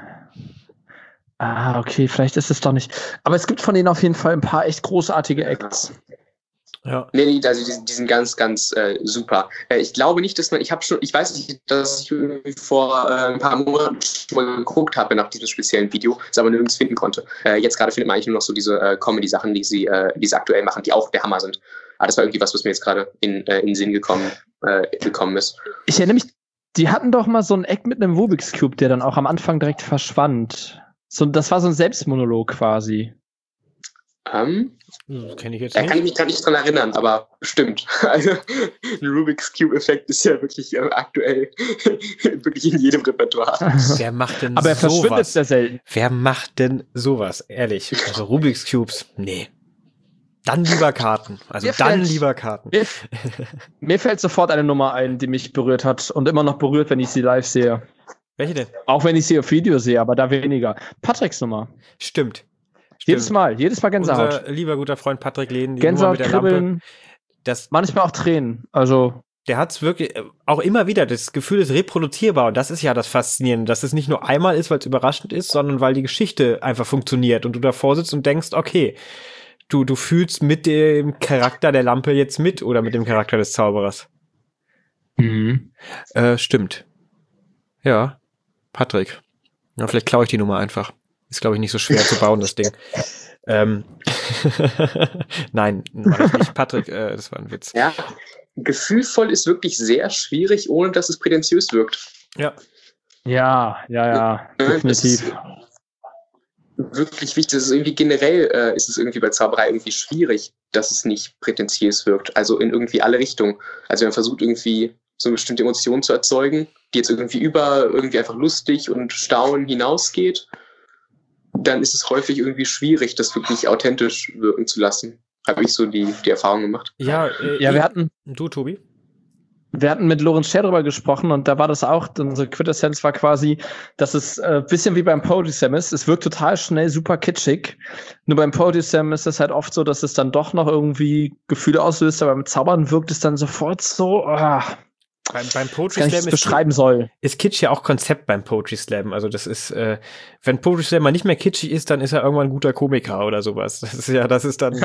ah, okay, vielleicht ist es doch nicht. Aber es gibt von denen auf jeden Fall ein paar echt großartige Acts. Ja. Nee, nee, also die, die sind ganz, ganz äh, super. Äh, ich glaube nicht, dass man, ich habe schon, ich weiß nicht, dass ich irgendwie vor äh, ein paar Monaten schon mal geguckt habe nach diesem speziellen Video, das aber nirgends finden konnte. Äh, jetzt gerade findet man eigentlich nur noch so diese äh, Comedy-Sachen, die sie, äh, die sie aktuell machen, die auch der Hammer sind. Aber das war irgendwie was, was mir jetzt gerade in, äh, in den Sinn gekommen, äh, gekommen ist. Ich erinnere mich, die hatten doch mal so ein Act mit einem Rubik's Cube, der dann auch am Anfang direkt verschwand. So, das war so ein Selbstmonolog quasi. Ähm, das kenn ich jetzt da nicht. kann ich mich gar nicht dran erinnern, aber bestimmt. Also ein Rubik's Cube-Effekt ist ja wirklich äh, aktuell wirklich in jedem Repertoire. Wer macht denn aber er sowas? verschwindet sehr selten. Wer macht denn sowas? Ehrlich. Also Rubik's Cubes, nee. Dann lieber Karten. Also mir dann fällt, lieber Karten. Mir, mir fällt sofort eine Nummer ein, die mich berührt hat und immer noch berührt, wenn ich sie live sehe. Welche denn? Auch wenn ich sie auf Video sehe, aber da weniger. Patricks Nummer. Stimmt. Jedes Mal, jedes Mal Gänsehaut. Unser lieber guter Freund Patrick Lehn, die Gänsehaut, Nummer mit der Kribbeln, Lampe. Das, manchmal auch Tränen. Also der hat's wirklich auch immer wieder, das Gefühl ist reproduzierbar und das ist ja das Faszinierende, dass es nicht nur einmal ist, weil es überraschend ist, sondern weil die Geschichte einfach funktioniert und du davor sitzt und denkst, okay, du, du fühlst mit dem Charakter der Lampe jetzt mit oder mit dem Charakter des Zauberers. Mhm. Äh, stimmt. Ja, Patrick. Ja, vielleicht klaue ich die Nummer einfach. Ist, glaube ich, nicht so schwer zu bauen, das Ding. Ähm. Nein, war das nicht. Patrick, äh, das war ein Witz. Ja, gefühlvoll ist wirklich sehr schwierig, ohne dass es prätentiös wirkt. Ja. Ja, ja, ja, definitiv. Wirklich wichtig. Das ist irgendwie generell, äh, ist es irgendwie bei Zauberei irgendwie schwierig, dass es nicht prätentiös wirkt. Also in irgendwie alle Richtungen. Also man versucht irgendwie so eine bestimmte Emotion zu erzeugen, die jetzt irgendwie über irgendwie einfach lustig und Staunen hinausgeht. Dann ist es häufig irgendwie schwierig, das wirklich authentisch wirken zu lassen. Habe ich so die, die Erfahrung gemacht. Ja, äh, ja, wir hatten. Du, Tobi? Wir hatten mit Lorenz Scher drüber gesprochen und da war das auch, unsere Quintessenz war quasi, dass es ein äh, bisschen wie beim Poetry Slam ist. Es wirkt total schnell super kitschig. Nur beim Poetry Slam ist es halt oft so, dass es dann doch noch irgendwie Gefühle auslöst, aber beim Zaubern wirkt es dann sofort so, ah. Beim, beim Poetry Slam ist, beschreiben soll. ist Kitsch ja auch Konzept beim Poetry Slam. Also das ist, äh, wenn Poetry Slam mal nicht mehr kitschig ist, dann ist er irgendwann ein guter Komiker oder sowas. Das ist ja, das ist dann.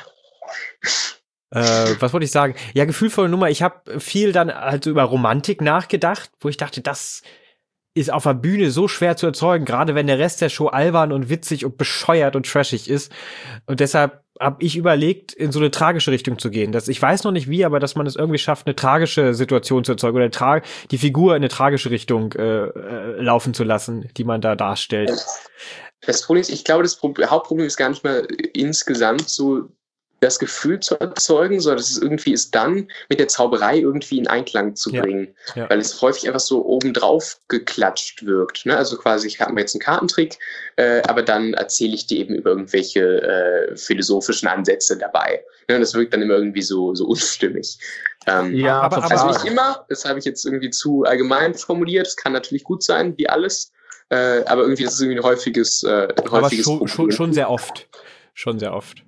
äh, was wollte ich sagen? Ja, gefühlvolle Nummer. Ich habe viel dann halt so über Romantik nachgedacht, wo ich dachte, das ist auf der Bühne so schwer zu erzeugen, gerade wenn der Rest der Show albern und witzig und bescheuert und trashig ist. Und deshalb habe ich überlegt, in so eine tragische Richtung zu gehen. Das, ich weiß noch nicht wie, aber dass man es irgendwie schafft, eine tragische Situation zu erzeugen oder tra- die Figur in eine tragische Richtung äh, äh, laufen zu lassen, die man da darstellt. Das Problem ist, ich glaube, das Pro- Hauptproblem ist gar nicht mal insgesamt so das Gefühl zu erzeugen, sondern es ist irgendwie ist dann mit der Zauberei irgendwie in Einklang zu bringen, ja, ja. Weil es häufig einfach so obendrauf geklatscht wirkt. Ne? Also quasi, ich habe mir jetzt einen Kartentrick, äh, aber dann erzähle ich dir eben über irgendwelche äh, philosophischen Ansätze dabei. Ne? Und das wirkt dann immer irgendwie so, so unstimmig. Ähm, ja, aber, also aber nicht immer, das habe ich jetzt irgendwie zu allgemein formuliert, das kann natürlich gut sein, wie alles. Äh, aber irgendwie, das ist irgendwie ein häufiges, äh, ein aber häufiges schon, schon, schon sehr oft. Schon sehr oft.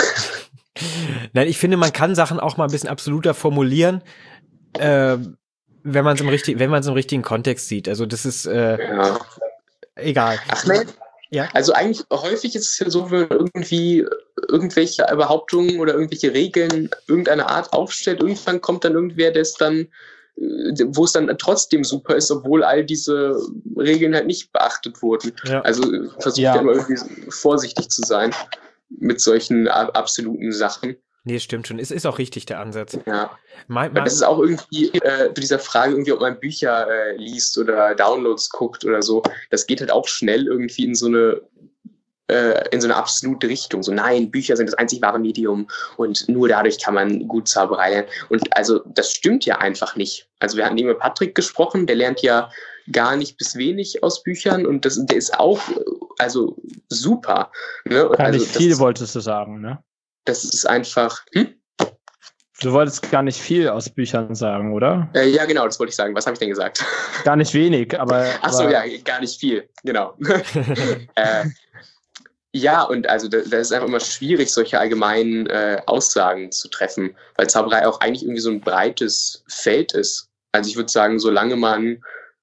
Nein, ich finde, man kann Sachen auch mal ein bisschen absoluter formulieren, äh, wenn man es im richtigen, wenn man es im richtigen Kontext sieht. Also das ist äh, ja. egal. Ach nein. Ja. Also eigentlich häufig ist es ja so, wenn man irgendwie irgendwelche Behauptungen oder irgendwelche Regeln irgendeiner Art aufstellt, irgendwann kommt dann irgendwer, der es dann, wo es dann trotzdem super ist, obwohl all diese Regeln halt nicht beachtet wurden. Ja. Also versucht ja immer irgendwie vorsichtig zu sein mit solchen absoluten Sachen. Nee, stimmt schon. Es ist auch richtig, der Ansatz. Ja. Mein, mein das ist auch irgendwie äh, zu dieser Frage, irgendwie, ob man Bücher äh, liest oder Downloads guckt oder so. Das geht halt auch schnell irgendwie in so eine äh, in so eine absolute Richtung. So, nein, Bücher sind das einzig wahre Medium und nur dadurch kann man gut Zauberei lernen. Und also, das stimmt ja einfach nicht. Also, wir hatten eben mit Patrick gesprochen, der lernt ja gar nicht bis wenig aus Büchern und das, der ist auch, also, super. Ne? Gar also, nicht viel, ist, wolltest du sagen, ne? Das ist einfach, hm? Du wolltest gar nicht viel aus Büchern sagen, oder? Äh, ja, genau, das wollte ich sagen. Was habe ich denn gesagt? Gar nicht wenig, aber... Ach so, ja, gar nicht viel, genau. äh, ja, und also da, da ist einfach immer schwierig, solche allgemeinen äh, Aussagen zu treffen, weil Zauberei auch eigentlich irgendwie so ein breites Feld ist. Also ich würde sagen, solange man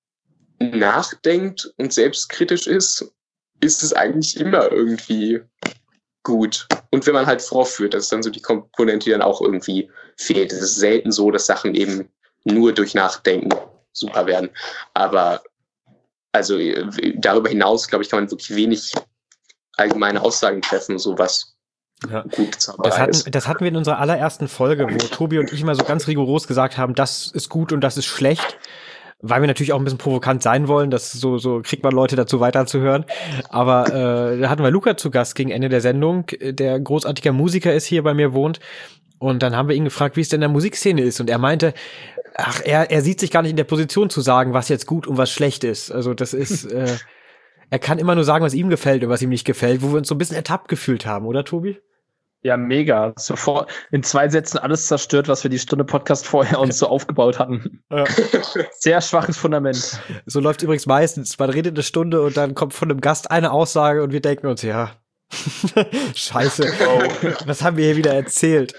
nachdenkt und selbstkritisch ist, ist es eigentlich immer irgendwie gut. Und wenn man halt vorführt, das ist dann so die Komponente, die dann auch irgendwie fehlt. Es ist selten so, dass Sachen eben nur durch Nachdenken super werden. Aber also darüber hinaus, glaube ich, kann man wirklich wenig allgemeine Aussagen treffen, so was ja. gut Zauberei das hatten, ist. Das hatten wir in unserer allerersten Folge, wo Tobi und ich immer so ganz rigoros gesagt haben, das ist gut und das ist schlecht. Weil wir natürlich auch ein bisschen provokant sein wollen, das so, so kriegt man Leute dazu weiterzuhören. Aber äh, da hatten wir Luca zu Gast gegen Ende der Sendung, der großartiger Musiker ist, hier bei mir wohnt. Und dann haben wir ihn gefragt, wie es denn in der Musikszene ist. Und er meinte, ach, er, er sieht sich gar nicht in der Position zu sagen, was jetzt gut und was schlecht ist. Also das ist, äh, er kann immer nur sagen, was ihm gefällt und was ihm nicht gefällt, wo wir uns so ein bisschen ertappt gefühlt haben, oder Tobi? Ja, mega. Sofort in zwei Sätzen alles zerstört, was wir die Stunde Podcast vorher uns so aufgebaut hatten. Ja. Sehr schwaches Fundament. So läuft übrigens meistens. Man redet eine Stunde und dann kommt von einem Gast eine Aussage und wir denken uns, ja, scheiße, wow. Was haben wir hier wieder erzählt?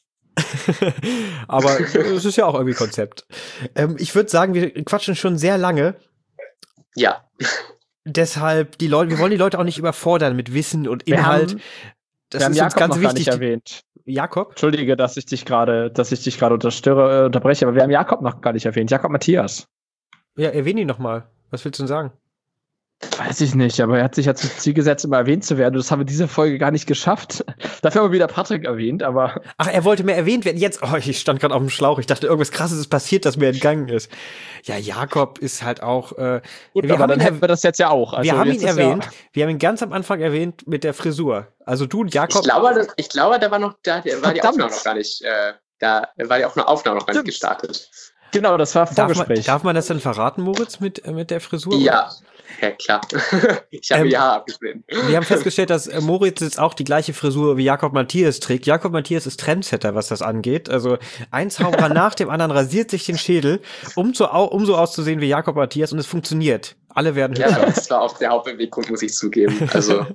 Aber es ist ja auch irgendwie Konzept. Ähm, ich würde sagen, wir quatschen schon sehr lange. Ja. Deshalb, die Leute, wir wollen die Leute auch nicht überfordern mit Wissen und Inhalt. Wir haben Das Wir ist haben uns Jakob ganz noch wichtig. Gar nicht erwähnt. Jakob? Entschuldige, dass ich dich gerade, dass ich dich gerade unterstöre, äh, unterbreche, aber wir haben Jakob noch gar nicht erwähnt. Jakob Matthias. Ja, erwähne ihn noch mal. Was willst du denn sagen? Weiß ich nicht, aber er hat sich ja zum Ziel gesetzt, immer erwähnt zu werden. Das haben wir diese Folge gar nicht geschafft. Dafür haben wir wieder Patrick erwähnt, aber... Ach, er wollte mehr erwähnt werden. Jetzt, oh, ich stand gerade auf dem Schlauch. Ich dachte, irgendwas Krasses ist passiert, das mir entgangen ist. Ja, Jakob ist halt auch... Äh, Gut, wir aber dann hätten wir das jetzt ja auch. Also wir haben ihn erwähnt. Ja wir haben ihn ganz am Anfang erwähnt mit der Frisur. Also du und Jakob... Ich glaube, das, ich glaube da war noch, da war die Aufnahme noch gar nicht... Äh, da war die Aufnahme noch gar nicht gestartet. Genau, das war Vorgespräch. Darf man, darf man das denn verraten, Moritz, mit, äh, mit der Frisur? Ja. Ja, klar. Ich habe ähm, mir die Haare abgeschnitten. Wir haben festgestellt, dass äh, Moritz jetzt auch die gleiche Frisur wie Jakob Matthias trägt. Jakob Matthias ist Trendsetter, was das angeht. Also ein Zauberer nach dem anderen rasiert sich den Schädel, um, zu, um so auszusehen wie Jakob Matthias und es funktioniert. Alle werden hübscher. Ja, das war auch der Hauptbeweggrund, muss ich zugeben. Also...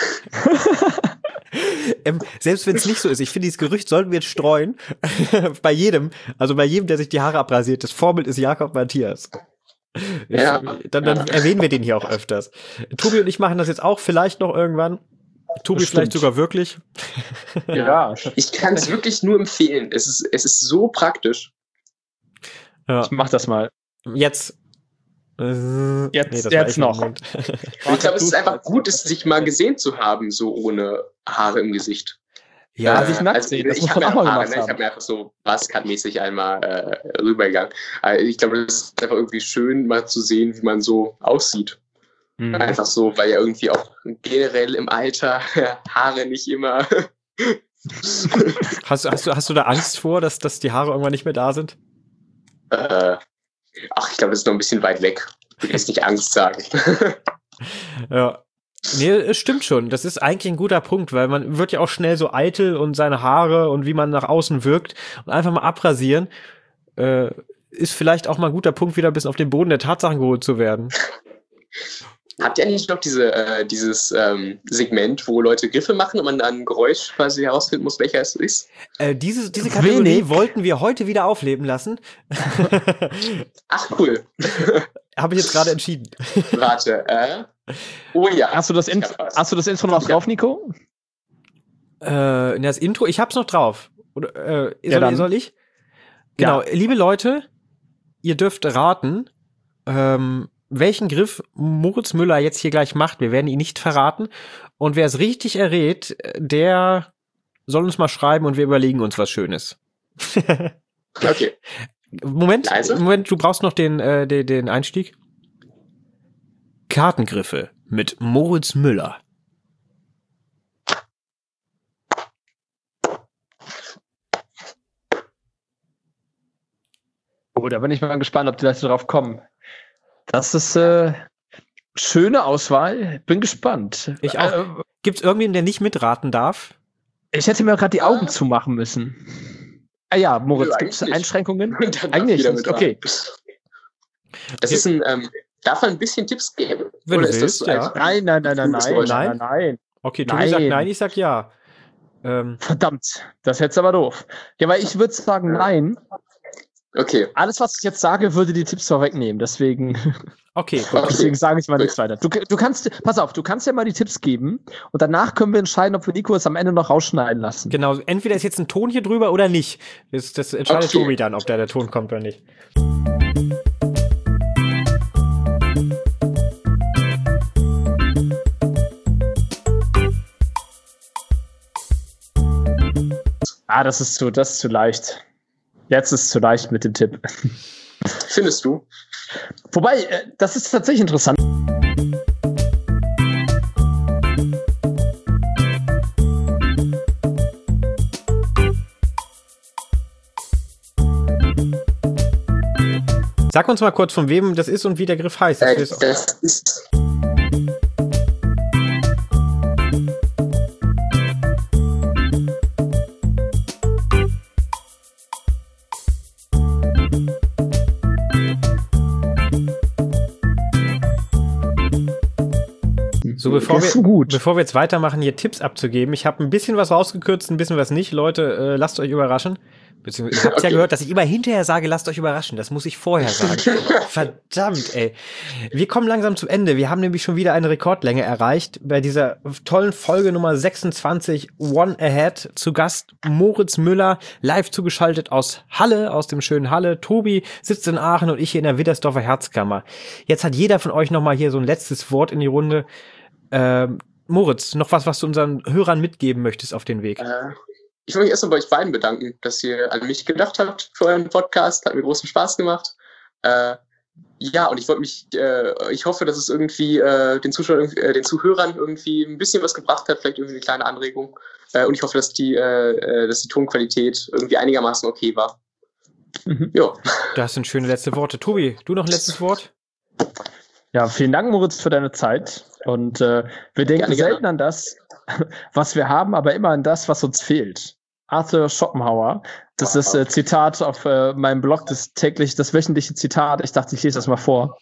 ähm, selbst wenn es nicht so ist, ich finde, dieses Gerücht sollten wir jetzt streuen. Bei jedem, also bei jedem, der sich die Haare abrasiert. Das Vorbild ist Jakob Matthias. Ja, dann, dann ja. erwähnen wir den hier auch öfters. Tobi und ich machen das jetzt auch vielleicht noch irgendwann. Tobi vielleicht sogar wirklich. Ja, ich kann es wirklich nur empfehlen. Es ist, es ist so praktisch. Ja. Ich mach das mal. Jetzt. Jetzt, nee, jetzt noch. Ich glaube, es ist einfach gut, es sich mal gesehen zu haben, so ohne Haare im Gesicht. Ja, äh, sich nackt also, sehen. Das ich habe ja auch Haare, ne? Ich habe mir einfach so Buzzcut-mäßig einmal äh, rübergegangen. Also ich glaube, es ist einfach irgendwie schön, mal zu sehen, wie man so aussieht. Mhm. Einfach so, weil ja irgendwie auch generell im Alter Haare nicht immer. hast, hast, du, hast du da Angst vor, dass, dass die Haare irgendwann nicht mehr da sind? Äh, ach, ich glaube, das ist noch ein bisschen weit weg. Ich will jetzt nicht Angst sagen. Ja. Nee, es stimmt schon. Das ist eigentlich ein guter Punkt, weil man wird ja auch schnell so eitel und seine Haare und wie man nach außen wirkt und einfach mal abrasieren, äh, ist vielleicht auch mal ein guter Punkt, wieder ein bisschen auf den Boden der Tatsachen geholt zu werden. Habt ihr eigentlich noch diese, äh, dieses ähm, Segment, wo Leute Griffe machen und man dann ein Geräusch quasi herausfinden muss, welcher es ist? Äh, diese, diese Kategorie Wenig. wollten wir heute wieder aufleben lassen. Ach, cool. Habe ich jetzt gerade entschieden. Warte, äh. Oh ja. Hast du das, In- hast du das Intro noch drauf, Nico? Äh, das Intro, ich hab's noch drauf. Oder, äh, ja, soll, soll ich? Genau, ja. Liebe Leute, ihr dürft raten, ähm, welchen Griff Moritz Müller jetzt hier gleich macht. Wir werden ihn nicht verraten. Und wer es richtig errät, der soll uns mal schreiben und wir überlegen uns was Schönes. Okay. Moment, Leise? Moment, du brauchst noch den, äh, den, den Einstieg. Kartengriffe mit Moritz Müller. Oh, da bin ich mal gespannt, ob die Leute drauf kommen. Das ist äh, schöne Auswahl. Bin gespannt. Ich auch. Äh, Gibt's irgendwen, der nicht mitraten darf? Ich hätte mir gerade die Augen zumachen müssen. Ah ja, Moritz, ja, gibt es Einschränkungen? Eigentlich nicht. Okay. Das ist ein, ähm, darf man ein bisschen Tipps geben? Wenn Oder du ist willst, das so ja. Nein, nein, nein, nein, nein, nein, nein, nein. Okay, Tobi sagt nein, ich sag ja. Ähm. Verdammt, das ist jetzt aber doof. Ja, weil ich würde sagen nein. Okay. Alles, was ich jetzt sage, würde die Tipps vorwegnehmen, deswegen. Okay, gut. Deswegen sage ich mal nichts weiter. Du, du kannst, pass auf, du kannst ja mal die Tipps geben und danach können wir entscheiden, ob wir Nico es am Ende noch rausschneiden lassen. Genau, entweder ist jetzt ein Ton hier drüber oder nicht. Das, das entscheidet okay. Tobi dann, ob da der Ton kommt oder nicht. Ah, das ist zu, das ist zu leicht. Jetzt ist es zu leicht mit dem Tipp. Findest du? Wobei, das ist tatsächlich interessant. Sag uns mal kurz, von wem das ist und wie der Griff heißt. Äh, das ist... So, bevor wir, gut. bevor wir jetzt weitermachen, hier Tipps abzugeben, ich habe ein bisschen was rausgekürzt, ein bisschen was nicht. Leute, äh, lasst euch überraschen. Beziehungsweise, ihr habt okay. ja gehört, dass ich immer hinterher sage, lasst euch überraschen. Das muss ich vorher sagen. Verdammt, ey. Wir kommen langsam zum Ende. Wir haben nämlich schon wieder eine Rekordlänge erreicht. Bei dieser tollen Folge Nummer sechsundzwanzig, One Ahead, zu Gast Moritz Müller, live zugeschaltet aus Halle, aus dem schönen Halle. Tobi sitzt in Aachen und ich hier in der Widdersdorfer Herzkammer. Jetzt hat jeder von euch nochmal hier so ein letztes Wort in die Runde. Ähm, Moritz, noch was, was du unseren Hörern mitgeben möchtest auf den Weg? Äh, ich will mich erstmal bei euch beiden bedanken, dass ihr an mich gedacht habt für euren Podcast. Hat mir großen Spaß gemacht. Äh, ja, und ich wollte mich, äh, ich hoffe, dass es irgendwie äh, den Zuschauern, äh, den Zuhörern irgendwie ein bisschen was gebracht hat, vielleicht irgendwie eine kleine Anregung. Äh, und ich hoffe, dass die, äh, dass die Tonqualität irgendwie einigermaßen okay war. Mhm. Ja. Das sind schöne letzte Worte. Tobi, du noch ein letztes Wort? Ja, vielen Dank, Moritz, für deine Zeit. Und äh, wir denken gerne, selten gerne. an das, was wir haben, aber immer an das, was uns fehlt. Arthur Schopenhauer, das wow. ist äh, Zitat auf äh, meinem Blog, das täglich, das wöchentliche Zitat. Ich dachte, ich lese das mal vor.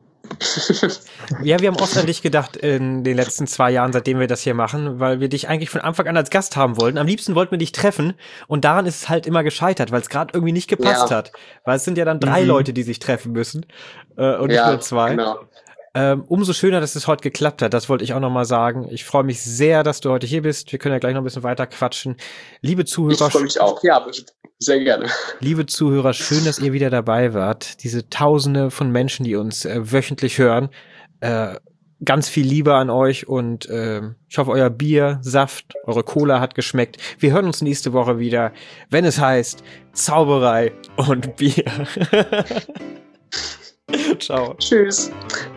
Ja, wir haben oft an dich gedacht in den letzten zwei Jahren, seitdem wir das hier machen, weil wir dich eigentlich von Anfang an als Gast haben wollten. Am liebsten wollten wir dich treffen und daran ist es halt immer gescheitert, weil es gerade irgendwie nicht gepasst ja. hat. Weil es sind ja dann drei mhm. Leute, die sich treffen müssen äh, und ja, nicht nur zwei. Genau. Ähm, umso schöner, dass es heute geklappt hat. Das wollte ich auch noch mal sagen. Ich freue mich sehr, dass du heute hier bist. Wir können ja gleich noch ein bisschen weiter quatschen. Liebe Zuhörer. Ich freue mich auch. Ja, sehr gerne. Liebe Zuhörer, schön, dass ihr wieder dabei wart. Diese Tausende von Menschen, die uns äh, wöchentlich hören. Äh, ganz viel Liebe an euch und äh, ich hoffe, euer Bier, Saft, eure Cola hat geschmeckt. Wir hören uns nächste Woche wieder, wenn es heißt Zauberei und Bier. Ciao. Tschüss.